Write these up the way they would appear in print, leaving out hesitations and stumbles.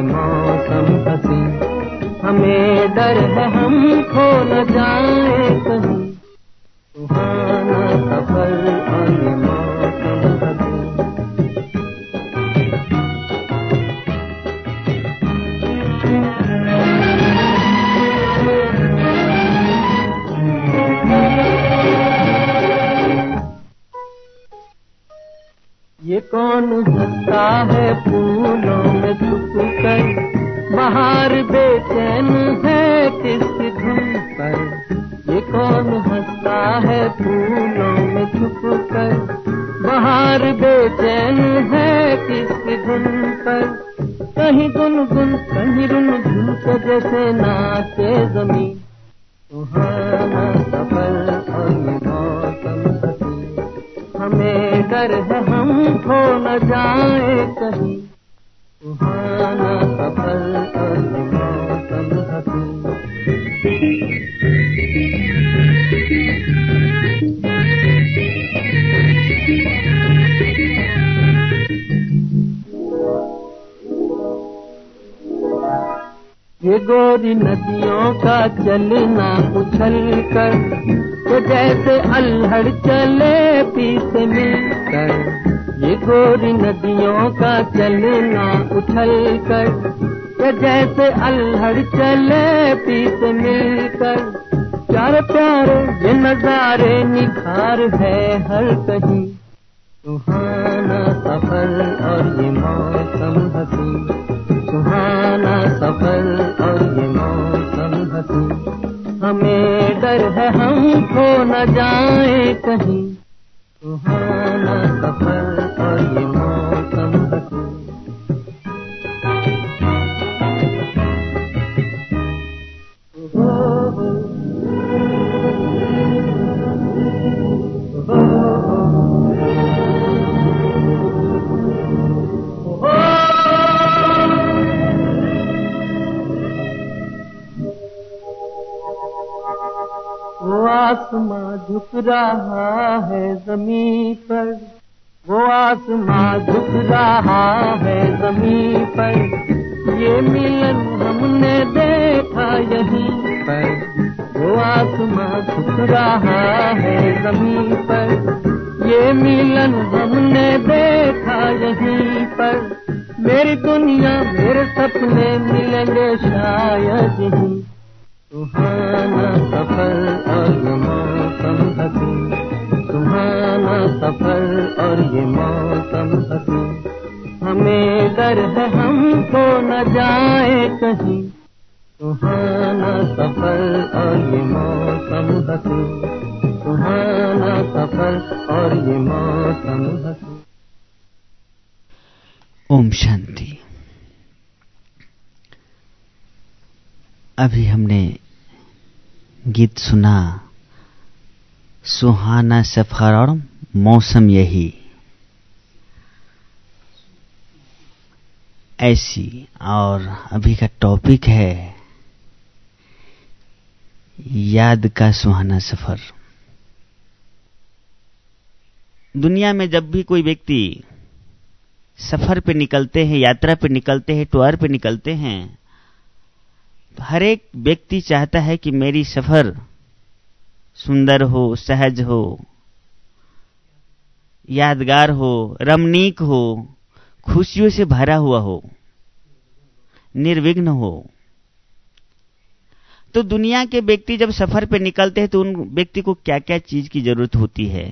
ये मौसम हंसी, हमें डर है हम खो न जाए कहीं, सुहाना सफर और ये मौसम हंसी। ये कौन हंसता है फूलों में छुप कर, बाहर बेचैन है किस धुन पर। ये कौन हंसता है फूलों में छुप कर, बाहर बेचैन है किस धुन पर। कहीं गुनगुन कहीं रुनझुन के जैसे नाचे ज़मीं, सुहाना सफर और ये मौसम हंसी, हमें डर है हम खो न जाए कहीं, सुहाना सफर और ये मौसम हंसी। ये गोरी नदियों का चलना उछल कर, तो जैसे अल्हड़ चले पीस मिलकर। ये गोरी नदियों का चलना उछल कर, तो जैसे अल्हड़ चले पीस मिलकर। प्यारे प्यारे ये नजारे निखार है हर कहीं, सुहाना सफर और ये मौसम हंसी, सुहाना सफर और ये मौसम हंसी। हमें डर है हम खो न जाए कहीं, सुहाना सफर और ये मौसम हंसी। वो आसमां झुक रहा है ज़मीं पर, वो आसमां झुक रहा है ज़मीं पर। ये मिलन हमने देखा यहीं पर, वो आसमां झुक रहा है ज़मीं पर। ये मिलन हमने देखा यहीं पर। मेरी दुनिया मेरे सपने मिलेंगे शायद यहीं, सुहाना सफर और ये मौसम हंसी, सुहाना सफर और ये मौसम हंसी। हमें डर है हम खो न जाए कहीं, सुहाना सफर और ये मौसम हंसी, सुहाना सफर और ये मौसम हंसी। ओम शांति। अभी हमने गीत सुना सुहाना सफर और मौसम यही। ऐसी और अभी का टॉपिक है याद का सुहाना सफर। दुनिया में जब भी कोई व्यक्ति सफर पे निकलते हैं, यात्रा पे निकलते हैं, टूर पे निकलते हैं, तो हर एक व्यक्ति चाहता है कि मेरी सफर सुंदर हो, सहज हो, यादगार हो, रमणीक हो, खुशियों से भरा हुआ हो, निर्विघ्न हो। तो दुनिया के व्यक्ति जब सफर पे निकलते हैं तो उन व्यक्ति को क्या क्या चीज की जरूरत होती है।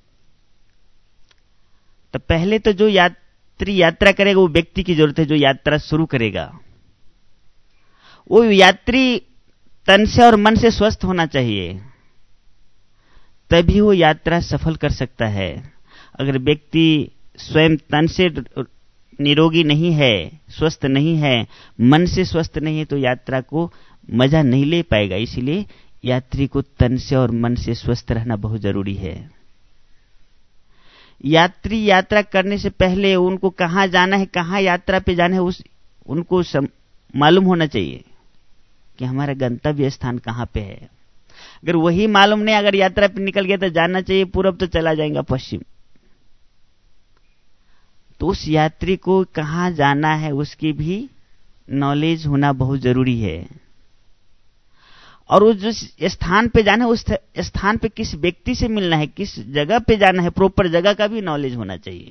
तो पहले तो जो यात्री यात्रा करेगा वो व्यक्ति की जरूरत है, जो यात्रा शुरू करेगा वो यात्री तन से और मन से स्वस्थ होना चाहिए, तभी वो यात्रा सफल कर सकता है। अगर व्यक्ति स्वयं तन से निरोगी नहीं है, स्वस्थ नहीं है, मन से स्वस्थ नहीं है, तो यात्रा को मजा नहीं ले पाएगा। इसलिए यात्री को तन से और मन से स्वस्थ रहना बहुत जरूरी है। यात्री यात्रा करने से पहले उनको कहाँ जाना है, कहाँ यात्रा पे जाना है, उनको मालूम होना चाहिए कि हमारा गंतव्य स्थान कहाँ पे है। अगर वही मालूम नहीं, अगर यात्रा पे निकल गया तो जानना चाहिए पूरब, तो चला जाएगा पश्चिम। तो उस यात्री को कहाँ जाना है उसकी भी नॉलेज होना बहुत जरूरी है। और वो जिस स्थान पे जाना है उस स्थान पे किस व्यक्ति से मिलना है, किस जगह पे जाना है, प्रॉपर जगह का भी नॉलेज होना चाहिए।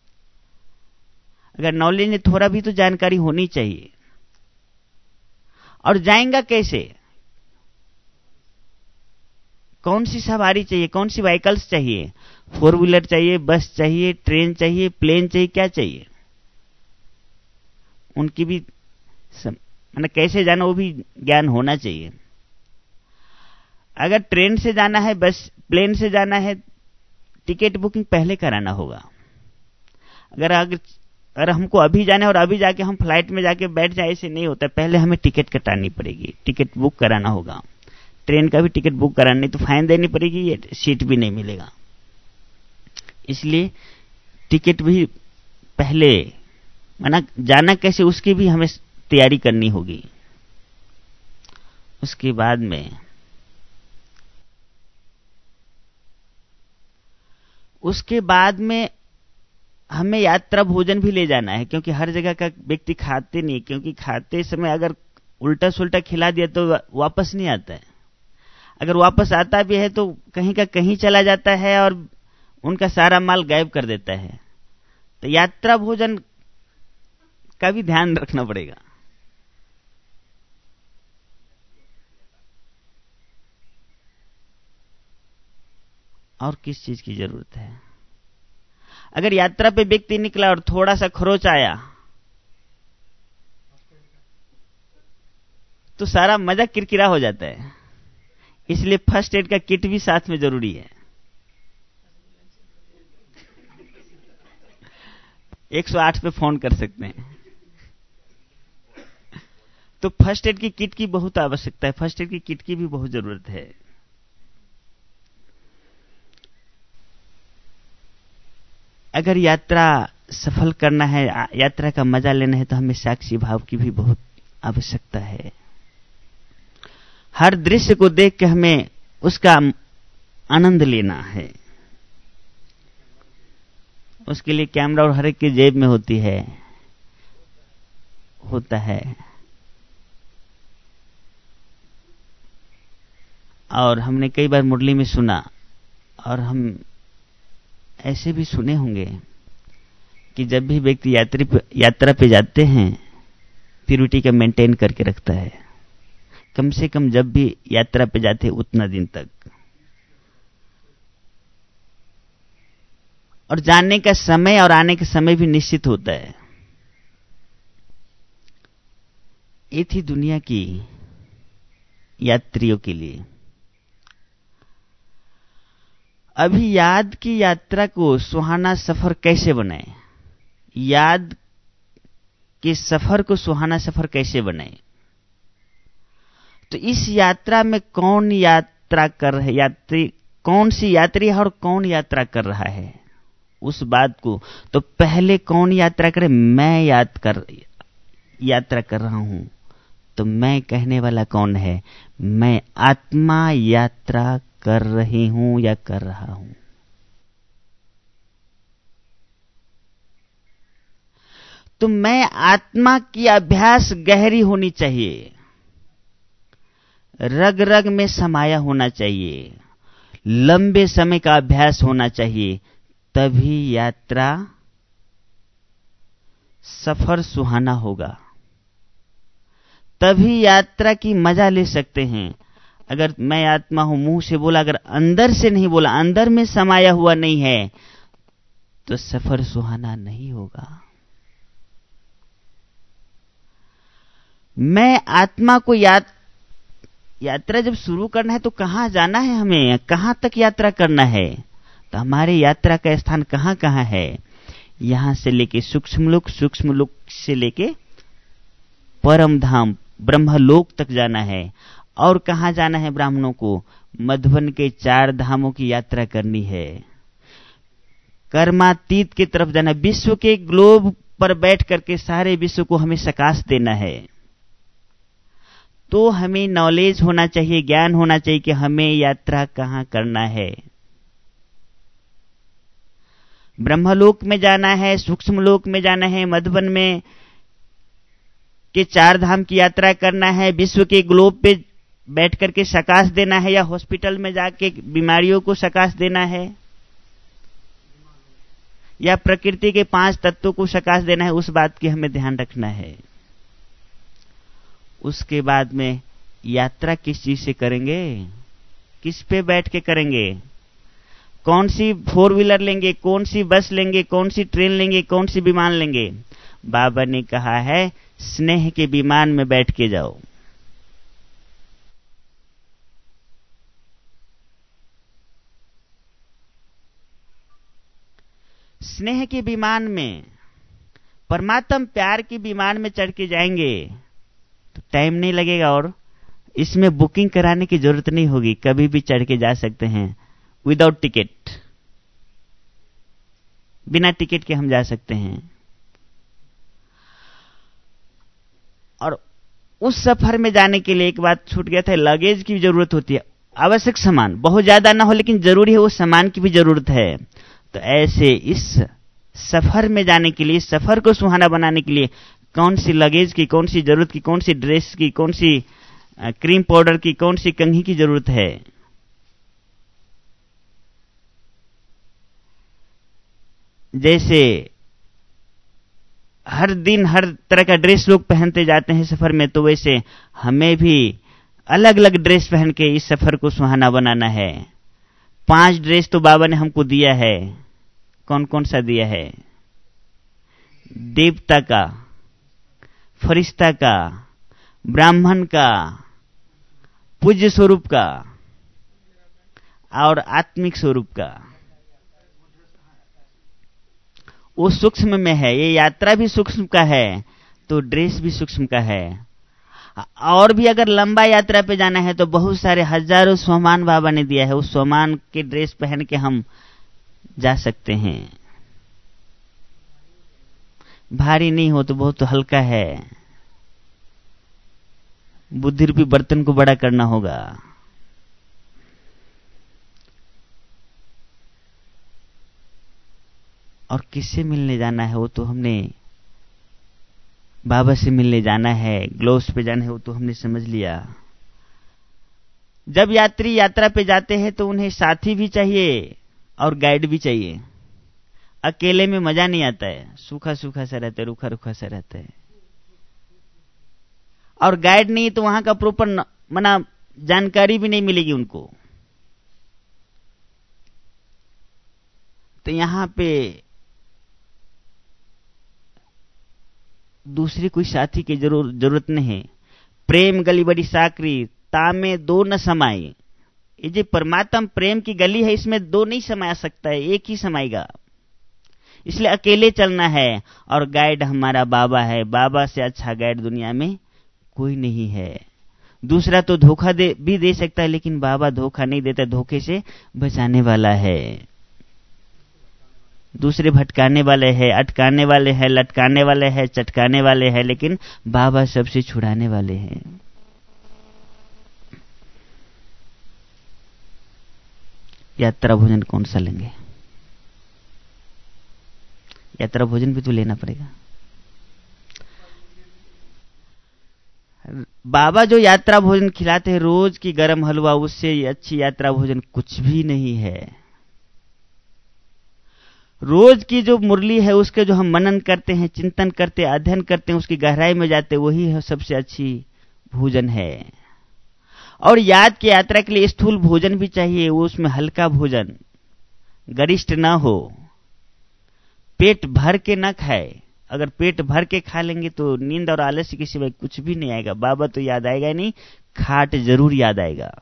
अगर नॉलेज नहीं, थोड़ा भी तो जानकारी होनी चाहिए। और जाएंगा कैसे, कौन सी सवारी चाहिए, कौन सी व्हीकल्स चाहिए, 4 व्हीलर चाहिए, बस चाहिए, ट्रेन चाहिए, प्लेन चाहिए, क्या चाहिए, उनकी भी मतलब कैसे जाना वो भी ज्ञान होना चाहिए। अगर ट्रेन से जाना है, बस प्लेन से जाना है, टिकट बुकिंग पहले कराना होगा। अगर हमको अभी जाना है और अभी जाके हम फ्लाइट में जाके बैठ जाए, ऐसे नहीं होता, पहले हमें टिकट कटानी पड़ेगी, टिकट बुक कराना होगा। ट्रेन का भी टिकट बुक कराना, नहीं तो फाइन देनी पड़ेगी, ये सीट भी नहीं मिलेगा। इसलिए टिकट भी पहले, माना जाना कैसे उसकी भी हमें तैयारी करनी होगी। उसके बाद में हमें यात्रा भोजन भी ले जाना है, क्योंकि हर जगह का व्यक्ति खाते नहीं, क्योंकि खाते समय अगर उल्टा सुल्टा खिला दिया तो वापस नहीं आता है। अगर वापस आता भी है तो कहीं का कहीं चला जाता है और उनका सारा माल गायब कर देता है। तो यात्रा भोजन का भी ध्यान रखना पड़ेगा। और किस चीज की जरूरत है, अगर यात्रा पे व्यक्ति निकला और थोड़ा सा खरोच आया तो सारा मजा किरकिरा हो जाता है। इसलिए फर्स्ट एड का किट भी साथ में जरूरी है। 108 पे फोन कर सकते हैं। तो फर्स्ट एड की किट की बहुत आवश्यकता है, फर्स्ट एड की किट की भी बहुत जरूरत है। अगर यात्रा सफल करना है, यात्रा का मजा लेना है, तो हमें साक्षी भाव की भी बहुत आवश्यकता है। हर दृश्य को देख के हमें उसका आनंद लेना है। उसके लिए कैमरा और हर एक की जेब में होता है। और हमने कई बार मुरली में सुना, और हम ऐसे भी सुने होंगे कि जब भी व्यक्ति यात्रा पे जाते हैं, प्यूरिटी का मेंटेन करके रखता है, कम से कम जब भी यात्रा पे जाते हैं उतना दिन तक। और जाने का समय और आने का समय भी निश्चित होता है। ये थी दुनिया की यात्रियों के लिए। अभी याद की यात्रा को सुहाना सफर कैसे बनाए, याद के सफर को सुहाना सफर कैसे बनाए। तो इस यात्रा में कौन यात्रा कर रहा है, कौन सी यात्री है और कौन यात्रा कर रहा है, उस बात को तो पहले कौन यात्रा करे, मैं यात्रा कर रहा हूं। तो मैं कहने वाला कौन है, मैं आत्मा यात्रा कर रही हूं या कर रहा हूं। तो मैं आत्मा की अभ्यास गहरी होनी चाहिए, रग रग में समाया होना चाहिए, लंबे समय का अभ्यास होना चाहिए, तभी यात्रा सफर सुहाना होगा, तभी यात्रा की मजा ले सकते हैं। अगर मैं आत्मा हूं मुंह से बोला, अगर अंदर से नहीं बोला, अंदर में समाया हुआ नहीं है, तो सफर सुहाना नहीं होगा। मैं आत्मा को यात्रा जब शुरू करना है तो कहां जाना है, हमें कहां तक यात्रा करना है, तो हमारे यात्रा का स्थान कहां कहां है। यहां से लेके सूक्ष्म लोक, सूक्ष्म लोक से लेके परम धाम ब्रह्मलोक तक जाना है। और कहां जाना है ब्राह्मणों को, मधुबन के 4 धामों की यात्रा करनी है, कर्मातीत की तरफ जाना, विश्व के ग्लोब पर बैठ करके सारे विश्व को हमें सकाश देना है। तो हमें नॉलेज होना चाहिए, ज्ञान होना चाहिए कि हमें यात्रा कहां करना है। ब्रह्मलोक में जाना है, सूक्ष्म लोक में जाना है, मधुबन में के 4 धाम की यात्रा करना है, विश्व के ग्लोब पे बैठ करके सकाश देना है, या हॉस्पिटल में जाके बीमारियों को सकाश देना है, या प्रकृति के 5 तत्वों को सकाश देना है, उस बात की हमें ध्यान रखना है। उसके बाद में यात्रा किस चीज से करेंगे, किस पे बैठ के करेंगे, कौन सी 4 व्हीलर लेंगे, कौन सी बस लेंगे, कौन सी ट्रेन लेंगे, कौन सी विमान लेंगे। बाबा ने कहा है स्नेह के विमान में बैठ के जाओ। स्नेह के विमान में, परमात्म प्यार के विमान में चढ़ के जाएंगे तो टाइम नहीं लगेगा, और इसमें बुकिंग कराने की जरूरत नहीं होगी, कभी भी चढ़ के जा सकते हैं विदाउट टिकट। बिना टिकट के हम जा सकते हैं। और उस सफर में जाने के लिए एक बात छूट गया था, लगेज की जरूरत होती है। आवश्यक सामान बहुत ज्यादा ना हो लेकिन जरूरी है, वो सामान की भी जरूरत है। तो ऐसे इस सफर में जाने के लिए, सफर को सुहाना बनाने के लिए कौन सी लगेज की, कौन सी जरूरत की, कौन सी ड्रेस की, कौन सी क्रीम पाउडर की, कौन सी कंघी की जरूरत है। जैसे हर दिन हर तरह का ड्रेस लोग पहनते जाते हैं सफर में, तो वैसे हमें भी अलग अलग ड्रेस पहन के इस सफर को सुहाना बनाना है। 5 ड्रेस तो बाबा ने हमको दिया है। कौन कौन सा दिया है? देवता का, फरिश्ता का, ब्राह्मण का, पूज्य स्वरूप का और आत्मिक स्वरूप का। वो सूक्ष्म में है, ये यात्रा भी सूक्ष्म का है तो ड्रेस भी सूक्ष्म का है। और भी अगर लंबा यात्रा पे जाना है तो बहुत सारे हजारों सामान बाबा ने दिया है, उस सामान के ड्रेस पहन के हम जा सकते हैं। भारी नहीं हो तो बहुत हल्का है। बुद्धि रूपी बर्तन को बड़ा करना होगा। और किससे मिलने जाना है वो तो हमने, बाबा से मिलने जाना है, ग्लोव्स पे जाना है, वो तो हमने समझ लिया। जब यात्री यात्रा पे जाते हैं तो उन्हें साथी भी चाहिए और गाइड भी चाहिए। अकेले में मजा नहीं आता है, सूखा सूखा सा रहता है, रूखा रूखा सा रहता है। और गाइड नहीं तो वहां का प्रॉपर मना जानकारी भी नहीं मिलेगी उनको। तो यहां पे दूसरी कोई साथी की जरूरत नहीं है। प्रेम गली बड़ी साकरी, तामे 2 न समाई। ये जो परमात्मा प्रेम की गली है, इसमें 2 नहीं समा सकता है, एक ही समाएगा। इसलिए अकेले चलना है। और गाइड हमारा बाबा है। बाबा से अच्छा गाइड दुनिया में कोई नहीं है। दूसरा तो धोखा भी दे सकता है, लेकिन बाबा धोखा नहीं देता, धोखे से बचाने वाला है। दूसरे भटकाने वाले हैं, अटकाने वाले हैं, लटकाने वाले हैं, चटकाने वाले हैं, लेकिन बाबा सबसे छुड़ाने वाले हैं। यात्रा भोजन कौन सा लेंगे? यात्रा भोजन भी तो लेना पड़ेगा। बाबा जो यात्रा भोजन खिलाते हैं, रोज की गरम हलवा, उससे अच्छी यात्रा भोजन कुछ भी नहीं है। रोज की जो मुरली है, उसके जो हम मनन करते हैं, चिंतन करते हैं, अध्ययन करते हैं, उसकी गहराई में जाते हैं, वही है सबसे अच्छी भोजन है। और याद की यात्रा के लिए स्थूल भोजन भी चाहिए, वो उसमें हल्का भोजन, गरिष्ठ ना हो, पेट भर के ना खाए। अगर पेट भर के खा लेंगे तो नींद और आलस्य के सिवाय कुछ भी नहीं आएगा। बाबा तो याद आएगा नहीं, खाट जरूर याद आएगा।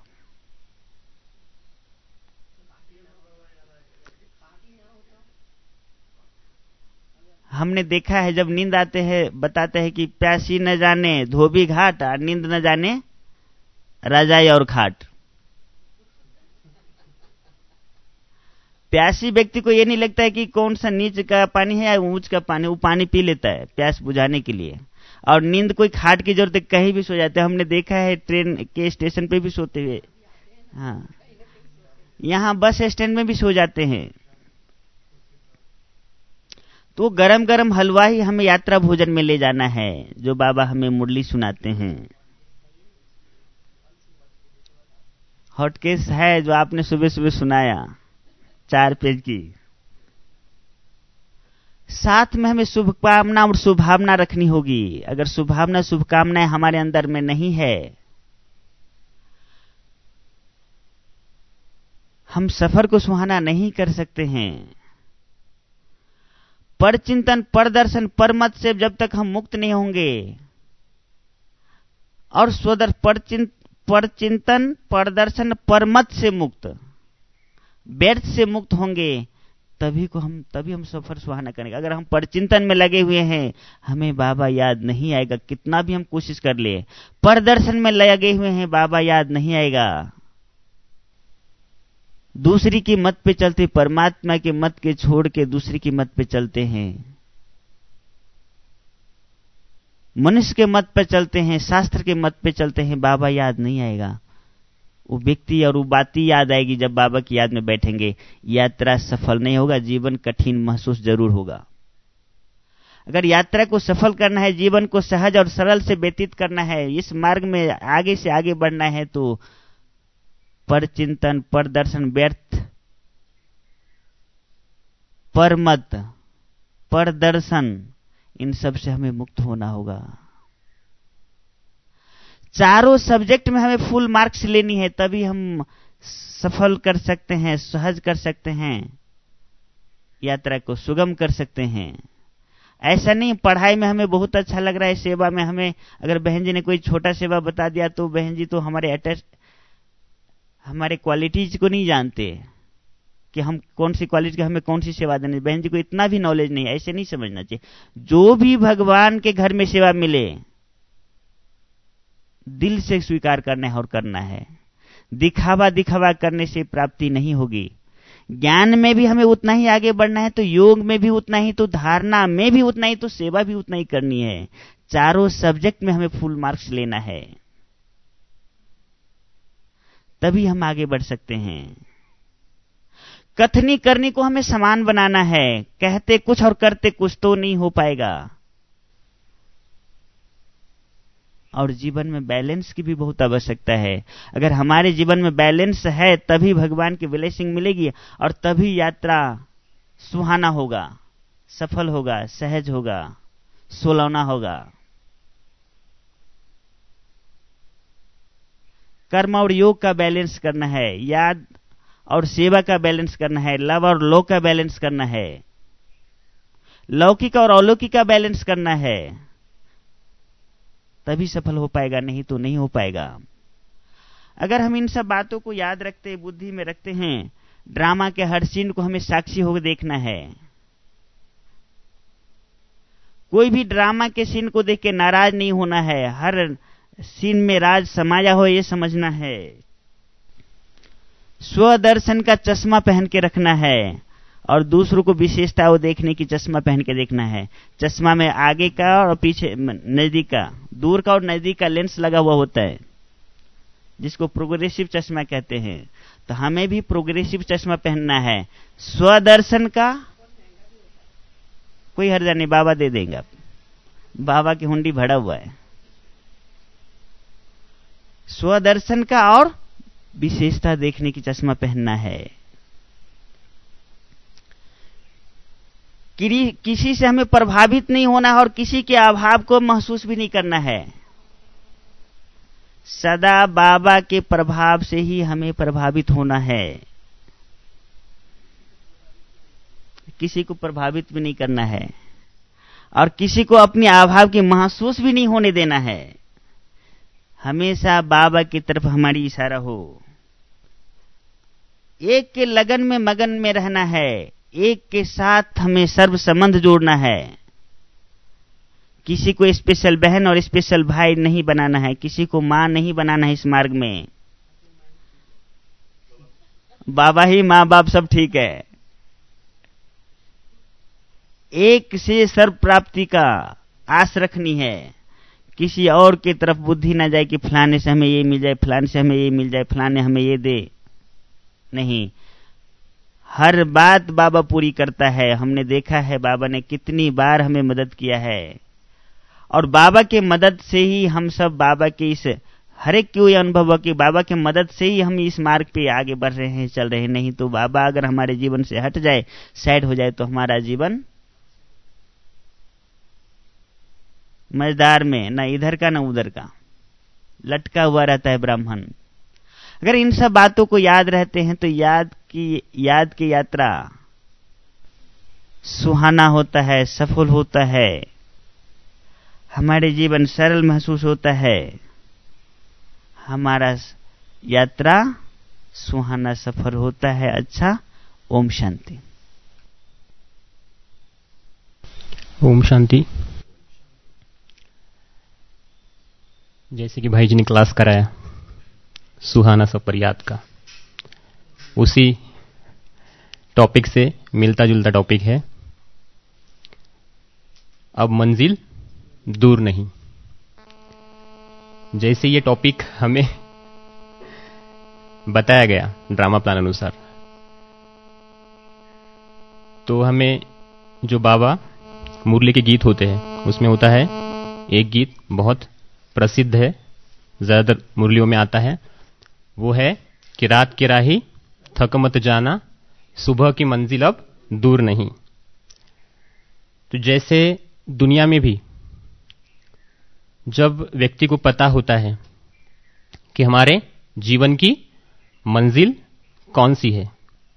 हमने देखा है जब नींद आते हैं, बताते हैं कि प्यासी न जाने धोबी घाट, और नींद न जाने रजाई और खाट। प्यासी व्यक्ति को ये नहीं लगता है कि कौन सा नीच का पानी है या ऊंच का पानी, वो पानी पी लेता है प्यास बुझाने के लिए। और नींद कोई खाट की जरूरत है, कहीं भी सो जाते हैं। हमने देखा है ट्रेन के स्टेशन पे भी सोते हुए, हाँ, यहाँ बस स्टैंड में भी सो जाते हैं। तो गरम गरम हलवा ही हमें यात्रा भोजन में ले जाना है, जो बाबा हमें मुरली सुनाते हैं। हॉटकेस है जो आपने सुबह सुबह सुनाया 4 पेज की। साथ में हमें शुभकामना और शुभभावना रखनी होगी। अगर शुभभावना शुभकामनाएं हमारे अंदर में नहीं है, हम सफर को सुहाना नहीं कर सकते हैं। पर चिंतन, पर दर्शन, पर मत से जब तक हम मुक्त नहीं होंगे और पर चिंतन, पर दर्शन, पर मत से मुक्त, व्यर्थ से मुक्त होंगे, तभी हम सफर सुहाना करेंगे। अगर हम पर चिंतन में लगे हुए हैं, हमें बाबा याद नहीं आएगा, कितना भी हम कोशिश कर ले। पर दर्शन में लगे हुए हैं, बाबा याद नहीं आएगा। दूसरी की मत पे चलते, परमात्मा के मत के छोड़ के दूसरी की मत पे चलते हैं, मनुष्य के मत पे चलते हैं, शास्त्र के मत पे चलते हैं, बाबा याद नहीं आएगा। वो व्यक्ति और वो बातें याद आएगी जब बाबा की याद में बैठेंगे। यात्रा सफल नहीं होगा, जीवन कठिन महसूस जरूर होगा। अगर यात्रा को सफल करना है, जीवन को सहज और सरल से व्यतीत करना है, इस मार्ग में आगे से आगे बढ़ना है, तो पर चिंतन, पर दर्शन, व्यर्थ, पर मत, पर दर्शन, इन सब से हमें मुक्त होना होगा। चारों सब्जेक्ट में हमें फुल मार्क्स लेनी है, तभी हम सफल कर सकते हैं, सहज कर सकते हैं, यात्रा को सुगम कर सकते हैं। ऐसा नहीं पढ़ाई में हमें बहुत अच्छा लग रहा है, सेवा में हमें अगर बहन जी ने कोई छोटा सेवा बता दिया तो बहन जी तो हमारे क्वालिटीज को नहीं जानते कि हम कौन सी क्वालिटी की हमें कौन सी सेवा देनी। बहन जी को इतना भी नॉलेज नहीं है, ऐसे नहीं समझना चाहिए। जो भी भगवान के घर में सेवा मिले, दिल से स्वीकार करना है और करना है। दिखावा करने से प्राप्ति नहीं होगी। ज्ञान में भी हमें उतना ही आगे बढ़ना है, तो योग में भी उतना ही, तो धारणा में भी उतना ही, तो सेवा भी उतना ही करनी है। चारों सब्जेक्ट में हमें फुल मार्क्स लेना है, तभी हम आगे बढ़ सकते हैं। कथनी करनी को हमें समान बनाना है, कहते कुछ और करते कुछ तो नहीं हो पाएगा। और जीवन में बैलेंस की भी बहुत आवश्यकता है। अगर हमारे जीवन में बैलेंस है, तभी भगवान की ब्लेसिंग मिलेगी और तभी यात्रा सुहाना होगा, सफल होगा, सहज होगा, सोलौना होगा। कर्म और योग का बैलेंस करना है, याद और सेवा का बैलेंस करना है, लव और लोक का बैलेंस करना है, लौकिक और अलौकिक का बैलेंस करना है, तभी सफल हो पाएगा, नहीं तो नहीं हो पाएगा। अगर हम इन सब बातों को याद रखते, बुद्धि में रखते हैं, ड्रामा के हर सीन को हमें साक्षी होकर देखना है। कोई भी ड्रामा के सीन को देख के नाराज नहीं होना है, हर सीन में राज समाया हो ये समझना है। स्वदर्शन का चश्मा पहन के रखना है और दूसरों को विशेषता देखने की चश्मा पहन के देखना है। चश्मा में आगे का और पीछे नजदीक का, दूर का और नजदीक का लेंस लगा हुआ होता है, जिसको प्रोग्रेसिव चश्मा कहते हैं। तो हमें भी प्रोग्रेसिव चश्मा पहनना है। स्वदर्शन का कोई हर्जा नहीं, बाबा दे देंगे, बाबा की हुंडी भरा हुआ है। स्वदर्शन का और विशेषता देखने की चश्मा पहनना है। किसी से हमें प्रभावित नहीं होना है और किसी के अभाव को महसूस भी नहीं करना है। सदा बाबा के प्रभाव से ही हमें प्रभावित होना है, किसी को प्रभावित भी नहीं करना है और किसी को अपने अभाव की महसूस भी नहीं होने देना है। हमेशा बाबा की तरफ हमारी इशारा हो। एक के लगन में मगन में रहना है, एक के साथ हमें सर्व संबंध जोड़ना है। किसी को स्पेशल बहन और स्पेशल भाई नहीं बनाना है, किसी को मां नहीं बनाना है। इस मार्ग में बाबा ही मां बाप सब ठीक है। एक से सर्व प्राप्ति का आस रखनी है, किसी और की तरफ बुद्धि ना जाए कि फलाने से हमें ये मिल जाए, फलाने से हमें ये मिल जाए, फलाने हमें ये दे। नहीं, हर बात बाबा पूरी करता है। हमने देखा है बाबा ने कितनी बार हमें मदद किया है, और बाबा के मदद से ही हम सब बाबा के इस हर एक को यह अनुभव हो कि बाबा के मदद से ही हम इस मार्ग पे आगे बढ़ रहे हैं, चल रहे हैं। नहीं तो बाबा अगर हमारे जीवन से हट जाए, साइड हो जाए, तो हमारा जीवन मजेदार में न इधर का न उधर का लटका हुआ रहता है ब्राह्मण। अगर इन सब बातों को याद रहते हैं तो याद की यात्रा सुहाना होता है, सफल होता है, हमारे जीवन सरल महसूस होता है, हमारा यात्रा सुहाना सफर होता है। अच्छा, ओम शांति। ओम शांति। जैसे कि भाई जी ने क्लास कराया सुहाना सफर याद का, उसी टॉपिक से मिलता जुलता टॉपिक है अब मंजिल दूर नहीं। जैसे ये टॉपिक हमें बताया गया ड्रामा प्लान अनुसार, तो हमें जो बाबा मुरली के गीत होते हैं उसमें होता है एक गीत बहुत प्रसिद्ध है, ज्यादातर मुरलियों में आता है, वो है कि रात की राही थक मत जाना, सुबह की मंजिल अब दूर नहीं। तो जैसे दुनिया में भी जब व्यक्ति को पता होता है कि हमारे जीवन की मंजिल कौन सी है,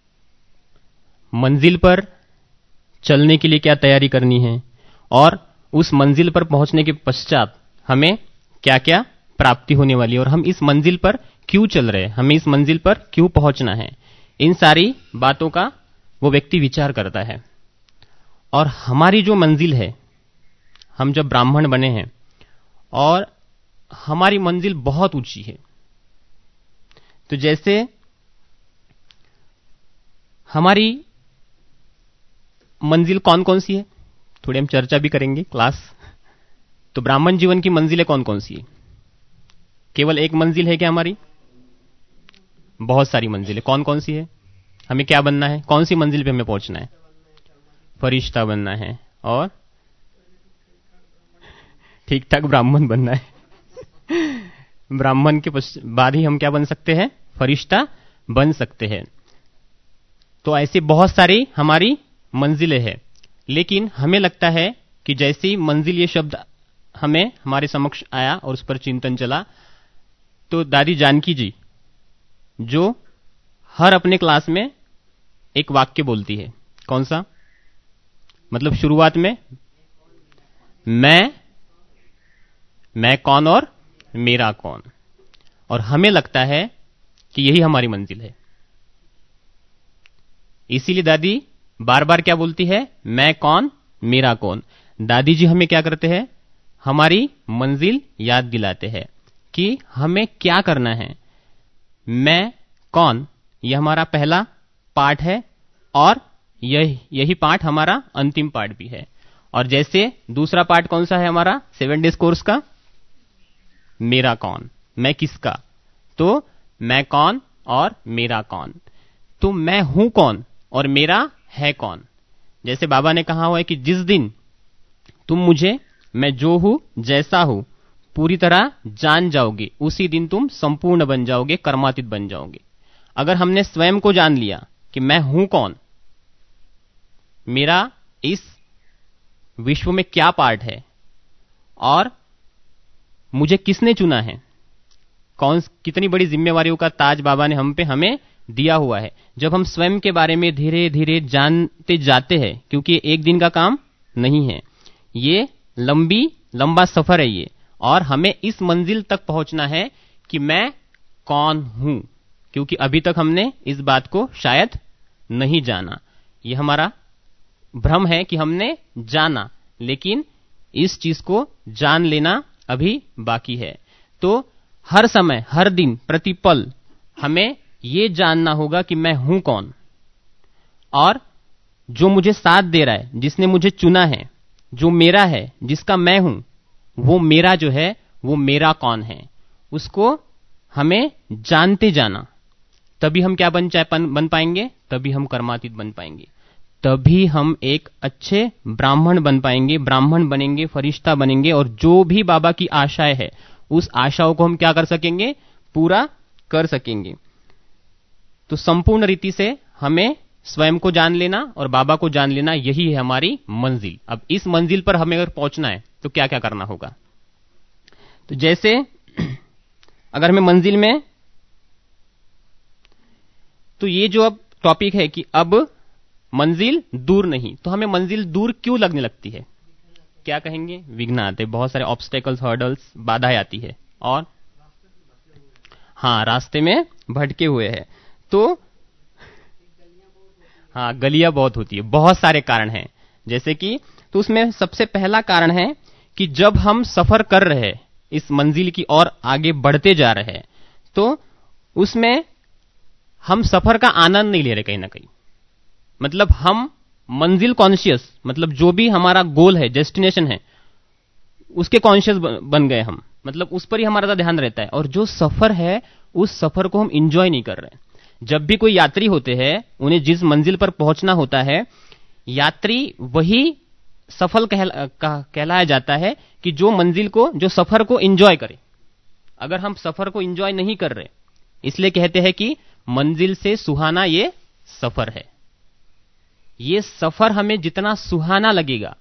मंजिल पर चलने के लिए क्या तैयारी करनी है, और उस मंजिल पर पहुंचने के पश्चात हमें क्या क्या प्राप्ति होने वाली है, और हम इस मंजिल पर क्यों चल रहे हैं, हमें इस मंजिल पर क्यों पहुंचना है, इन सारी बातों का वो व्यक्ति विचार करता है। और हमारी जो मंजिल है, हम जब ब्राह्मण बने हैं और हमारी मंजिल बहुत ऊंची है, तो जैसे हमारी मंजिल कौन कौन सी है, थोड़ी हम चर्चा भी करेंगे क्लास। तो ब्राह्मण जीवन की मंजिलें कौन कौन सी है? केवल एक मंजिल है क्या हमारी? बहुत सारी मंजिलें। कौन कौन सी है? हमें क्या बनना है, कौन सी मंजिल पे हमें पहुंचना है? फरिश्ता बनना है और ठीक ठाक ब्राह्मण बनना है। ब्राह्मण के बाद ही हम क्या बन सकते हैं? फरिश्ता बन सकते हैं। तो ऐसी बहुत सारी हमारी मंजिलें हैं, लेकिन हमें लगता है कि जैसे ही मंजिल ये शब्द हमें हमारे समक्ष आया और उस पर चिंतन चला, तो दादी जानकी जी जो हर अपने क्लास में एक वाक्य बोलती है, कौन सा? मतलब शुरुआत में मैं कौन और मेरा कौन, और हमें लगता है कि यही हमारी मंजिल है। इसीलिए दादी बार बार क्या बोलती है? मैं कौन, मेरा कौन। दादी जी हमें क्या करते हैं? हमारी मंजिल याद दिलाते हैं कि हमें क्या करना है। मैं कौन, यह हमारा पहला पाठ है, और यही पाठ हमारा अंतिम पाठ भी है। और जैसे दूसरा पाठ कौन सा है हमारा 7 डेज कोर्स का? मेरा कौन, मैं किसका? तो मैं कौन और मेरा कौन। तो मैं हूं कौन और मेरा है कौन। जैसे बाबा ने कहा हुआ है कि जिस दिन तुम मुझे मैं जो हूं जैसा हूं पूरी तरह जान जाओगे, उसी दिन तुम संपूर्ण बन जाओगे, कर्मातीत बन जाओगे। अगर हमने स्वयं को जान लिया कि मैं हूं कौन, मेरा इस विश्व में क्या पार्ट है, और मुझे किसने चुना है, कितनी बड़ी जिम्मेवारियों का ताज बाबा ने हमें दिया हुआ है। जब हम स्वयं के बारे में धीरे धीरे जानते जाते हैं, क्योंकि एक दिन का काम नहीं है, ये लंबा सफर है ये, और हमें इस मंजिल तक पहुंचना है कि मैं कौन हूं, क्योंकि अभी तक हमने इस बात को शायद नहीं जाना। यह हमारा भ्रम है कि हमने जाना, लेकिन इस चीज को जान लेना अभी बाकी है। तो हर समय, हर दिन, प्रतिपल हमें यह जानना होगा कि मैं हूं कौन, और जो मुझे साथ दे रहा है, जिसने मुझे चुना है, जो मेरा है, जिसका मैं हूं, वो मेरा जो है वो मेरा कौन है, उसको हमें जानते जाना। तभी हम क्या बन पाएंगे, तभी हम कर्मातीत बन पाएंगे, तभी हम एक अच्छे ब्राह्मण बन पाएंगे, ब्राह्मण बनेंगे, फरिश्ता बनेंगे, और जो भी बाबा की आशाएं है उस आशाओं को हम क्या कर सकेंगे, पूरा कर सकेंगे। तो संपूर्ण रीति से हमें स्वयं को जान लेना और बाबा को जान लेना, यही है हमारी मंजिल। अब इस मंजिल पर हमें अगर पहुंचना है तो क्या क्या करना होगा। तो जैसे अगर हमें मंजिल में, तो ये जो अब टॉपिक है कि अब मंजिल दूर नहीं, तो हमें मंजिल दूर क्यों लगने लगती है, क्या कहेंगे, विघ्न आते, बहुत सारे ऑब्स्टेकल्स, हर्डल्स, बाधाएं आती है, और हाँ रास्ते में भटके हुए हैं। तो हाँ गलियां बहुत होती है, बहुत सारे कारण हैं, जैसे कि, तो उसमें सबसे पहला कारण है कि जब हम सफर कर रहे हैं, इस मंजिल की ओर आगे बढ़ते जा रहे हैं, तो उसमें हम सफर का आनंद नहीं ले रहे कहीं ना कहीं। मतलब हम मंजिल कॉन्शियस, मतलब जो भी हमारा गोल है, डेस्टिनेशन है, उसके कॉन्शियस बन गए हम, मतलब उस पर ही हमारा ध्यान रहता है, और जो सफर है उस सफर को हम इंजॉय नहीं कर रहे। जब भी कोई यात्री होते हैं, उन्हें जिस मंजिल पर पहुंचना होता है, यात्री वही सफल कहलाया जाता है कि जो मंजिल को, जो सफर को इंजॉय करे। अगर हम सफर को इंजॉय नहीं कर रहे, इसलिए कहते हैं कि मंजिल से सुहाना ये सफर है। ये सफर हमें जितना सुहाना लगेगा,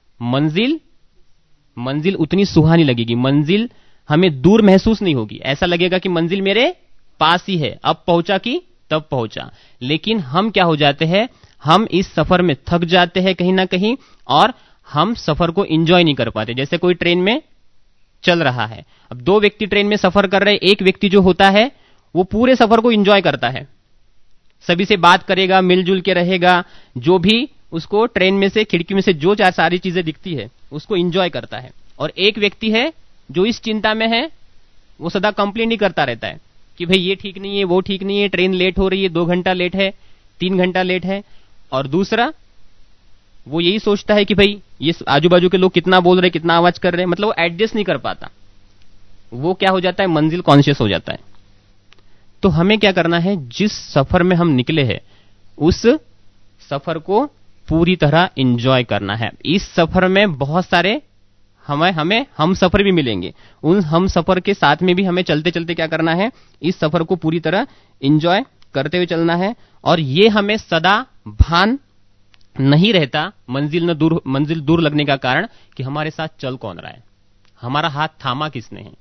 मंजिल उतनी सुहानी लगेगी। मंजिल हमें दूर महसूस नहीं होगी, ऐसा लगेगा कि मंजिल मेरे पास ही है, अब पहुंचा कि तब पहुंचा। लेकिन हम क्या हो जाते हैं, हम इस सफर में थक जाते हैं कहीं ना कहीं, और हम सफर को एंजॉय नहीं कर पाते। जैसे कोई ट्रेन में चल रहा है, अब दो व्यक्ति ट्रेन में सफर कर रहे हैं, एक व्यक्ति जो होता है वो पूरे सफर को एंजॉय करता है, सभी से बात करेगा, मिलजुल के रहेगा, जो भी उसको ट्रेन में से, खिड़की में से जो चार सारी चीजें दिखती है उसको एंजॉय करता है। और एक व्यक्ति है जो इस चिंता में है, वो सदा कंप्लेंट ही करता रहता है कि भाई ये ठीक नहीं है, वो ठीक नहीं है, ट्रेन लेट हो रही है, 2 घंटा लेट है, 3 घंटा लेट है। और दूसरा वो यही सोचता है कि भाई ये आजू बाजू के लोग कितना बोल रहे, कितना आवाज कर रहे हैं, मतलब वो एडजस्ट नहीं कर पाता, वो क्या हो जाता है, मंजिल कॉन्शियस हो जाता है। तो हमें क्या करना है, जिस सफर में हम निकले हैं उस सफर को पूरी तरह एंजॉय करना है। इस सफर में बहुत सारे हमें हम सफर भी मिलेंगे, उन हम सफर के साथ में भी हमें चलते चलते क्या करना है, इस सफर को पूरी तरह एंजॉय करते हुए चलना है। और ये हमें सदा भान नहीं रहता मंजिल दूर लगने का कारण कि हमारे साथ चल कौन रहा है, हमारा हाथ थामा किसने है।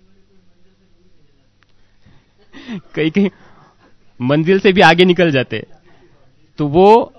कई मंजिल से भी आगे निकल जाते, तो वो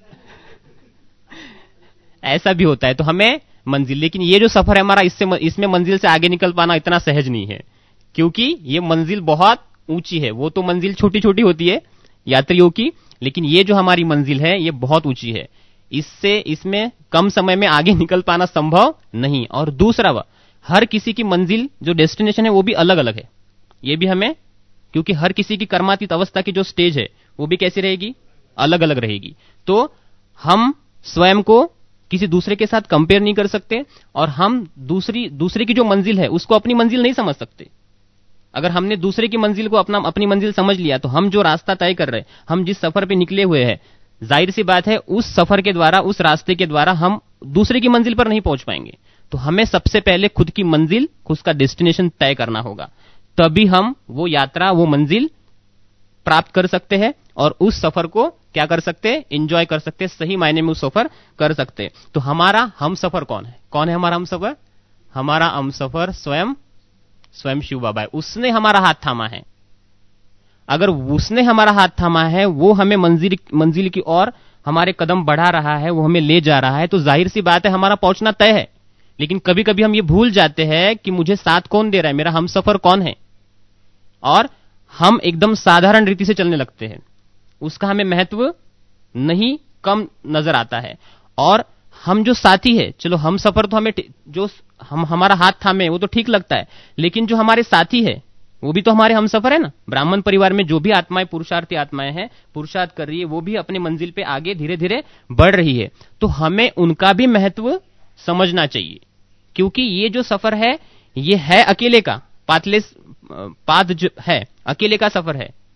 ऐसा भी होता है। तो हमें मंजिल, लेकिन ये जो सफर है हमारा, इसमें मंजिल से आगे निकल पाना इतना सहज नहीं है, क्योंकि ये मंजिल बहुत ऊंची है। वो तो मंजिल छोटी छोटी होती है यात्रियों की, लेकिन ये जो हमारी मंजिल है ये बहुत ऊंची है, इसमें कम समय में आगे निकल पाना संभव नहीं। और दूसरा, हर किसी की मंजिल, जो डेस्टिनेशन है वो भी अलग अलग है। ये भी हमें, क्योंकि हर किसी की कर्मातीत अवस्था की जो स्टेज है वो भी कैसी रहेगी, अलग अलग रहेगी। तो हम स्वयं को किसी दूसरे के साथ कंपेयर नहीं कर सकते, और हम दूसरे की जो मंजिल है उसको अपनी मंजिल नहीं समझ सकते। अगर हमने दूसरे की मंजिल को अपनी मंजिल समझ लिया, तो हम जो रास्ता तय कर रहे हैं, हम जिस सफर पे निकले हुए हैं, जाहिर सी बात है उस सफर के द्वारा, उस रास्ते के द्वारा हम दूसरे की मंजिल पर नहीं पहुंच पाएंगे। तो हमें सबसे पहले खुद की मंजिल, खुद का डेस्टिनेशन तय करना होगा, तभी हम वो यात्रा, वो मंजिल प्राप्त कर सकते हैं, और उस सफर को क्या कर सकते हैं, एंजॉय कर सकते हैं, सही मायने में उस सफर कर सकते हैं। तो हमारा हम सफर कौन है हमारा हम सफर? हमारा हम सफर स्वयं शिव बाबा है। उसने हमारा हाथ थामा है। अगर उसने हमारा हाथ थामा है, वो हमें मंजिल की ओर हमारे कदम बढ़ा रहा है, वो हमें ले जा रहा है, तो जाहिर सी बात है हमारा पहुंचना तय है। लेकिन कभी कभी हम ये भूल जाते हैं कि मुझे साथ कौन दे रहा है, मेरा हम सफर कौन है, और हम एकदम साधारण रीति से चलने लगते हैं, उसका हमें महत्व नहीं, कम नजर आता है। और हम जो साथी है, चलो हम सफर तो हमें, जो हमारा हाथ थामे वो तो ठीक लगता है, लेकिन जो हमारे साथी है वो भी तो हमारे हम सफर है ना। ब्राह्मण परिवार में जो भी आत्माएं, पुरुषार्थी आत्माएं हैं, पुरुषार्थ कर रही है, वो भी अपने मंजिल पे आगे धीरे धीरे बढ़ रही है। तो हमें उनका भी महत्व समझना चाहिए, क्योंकि ये जो सफर है ये है अकेले का, पाथ जो है अकेले का सफर है,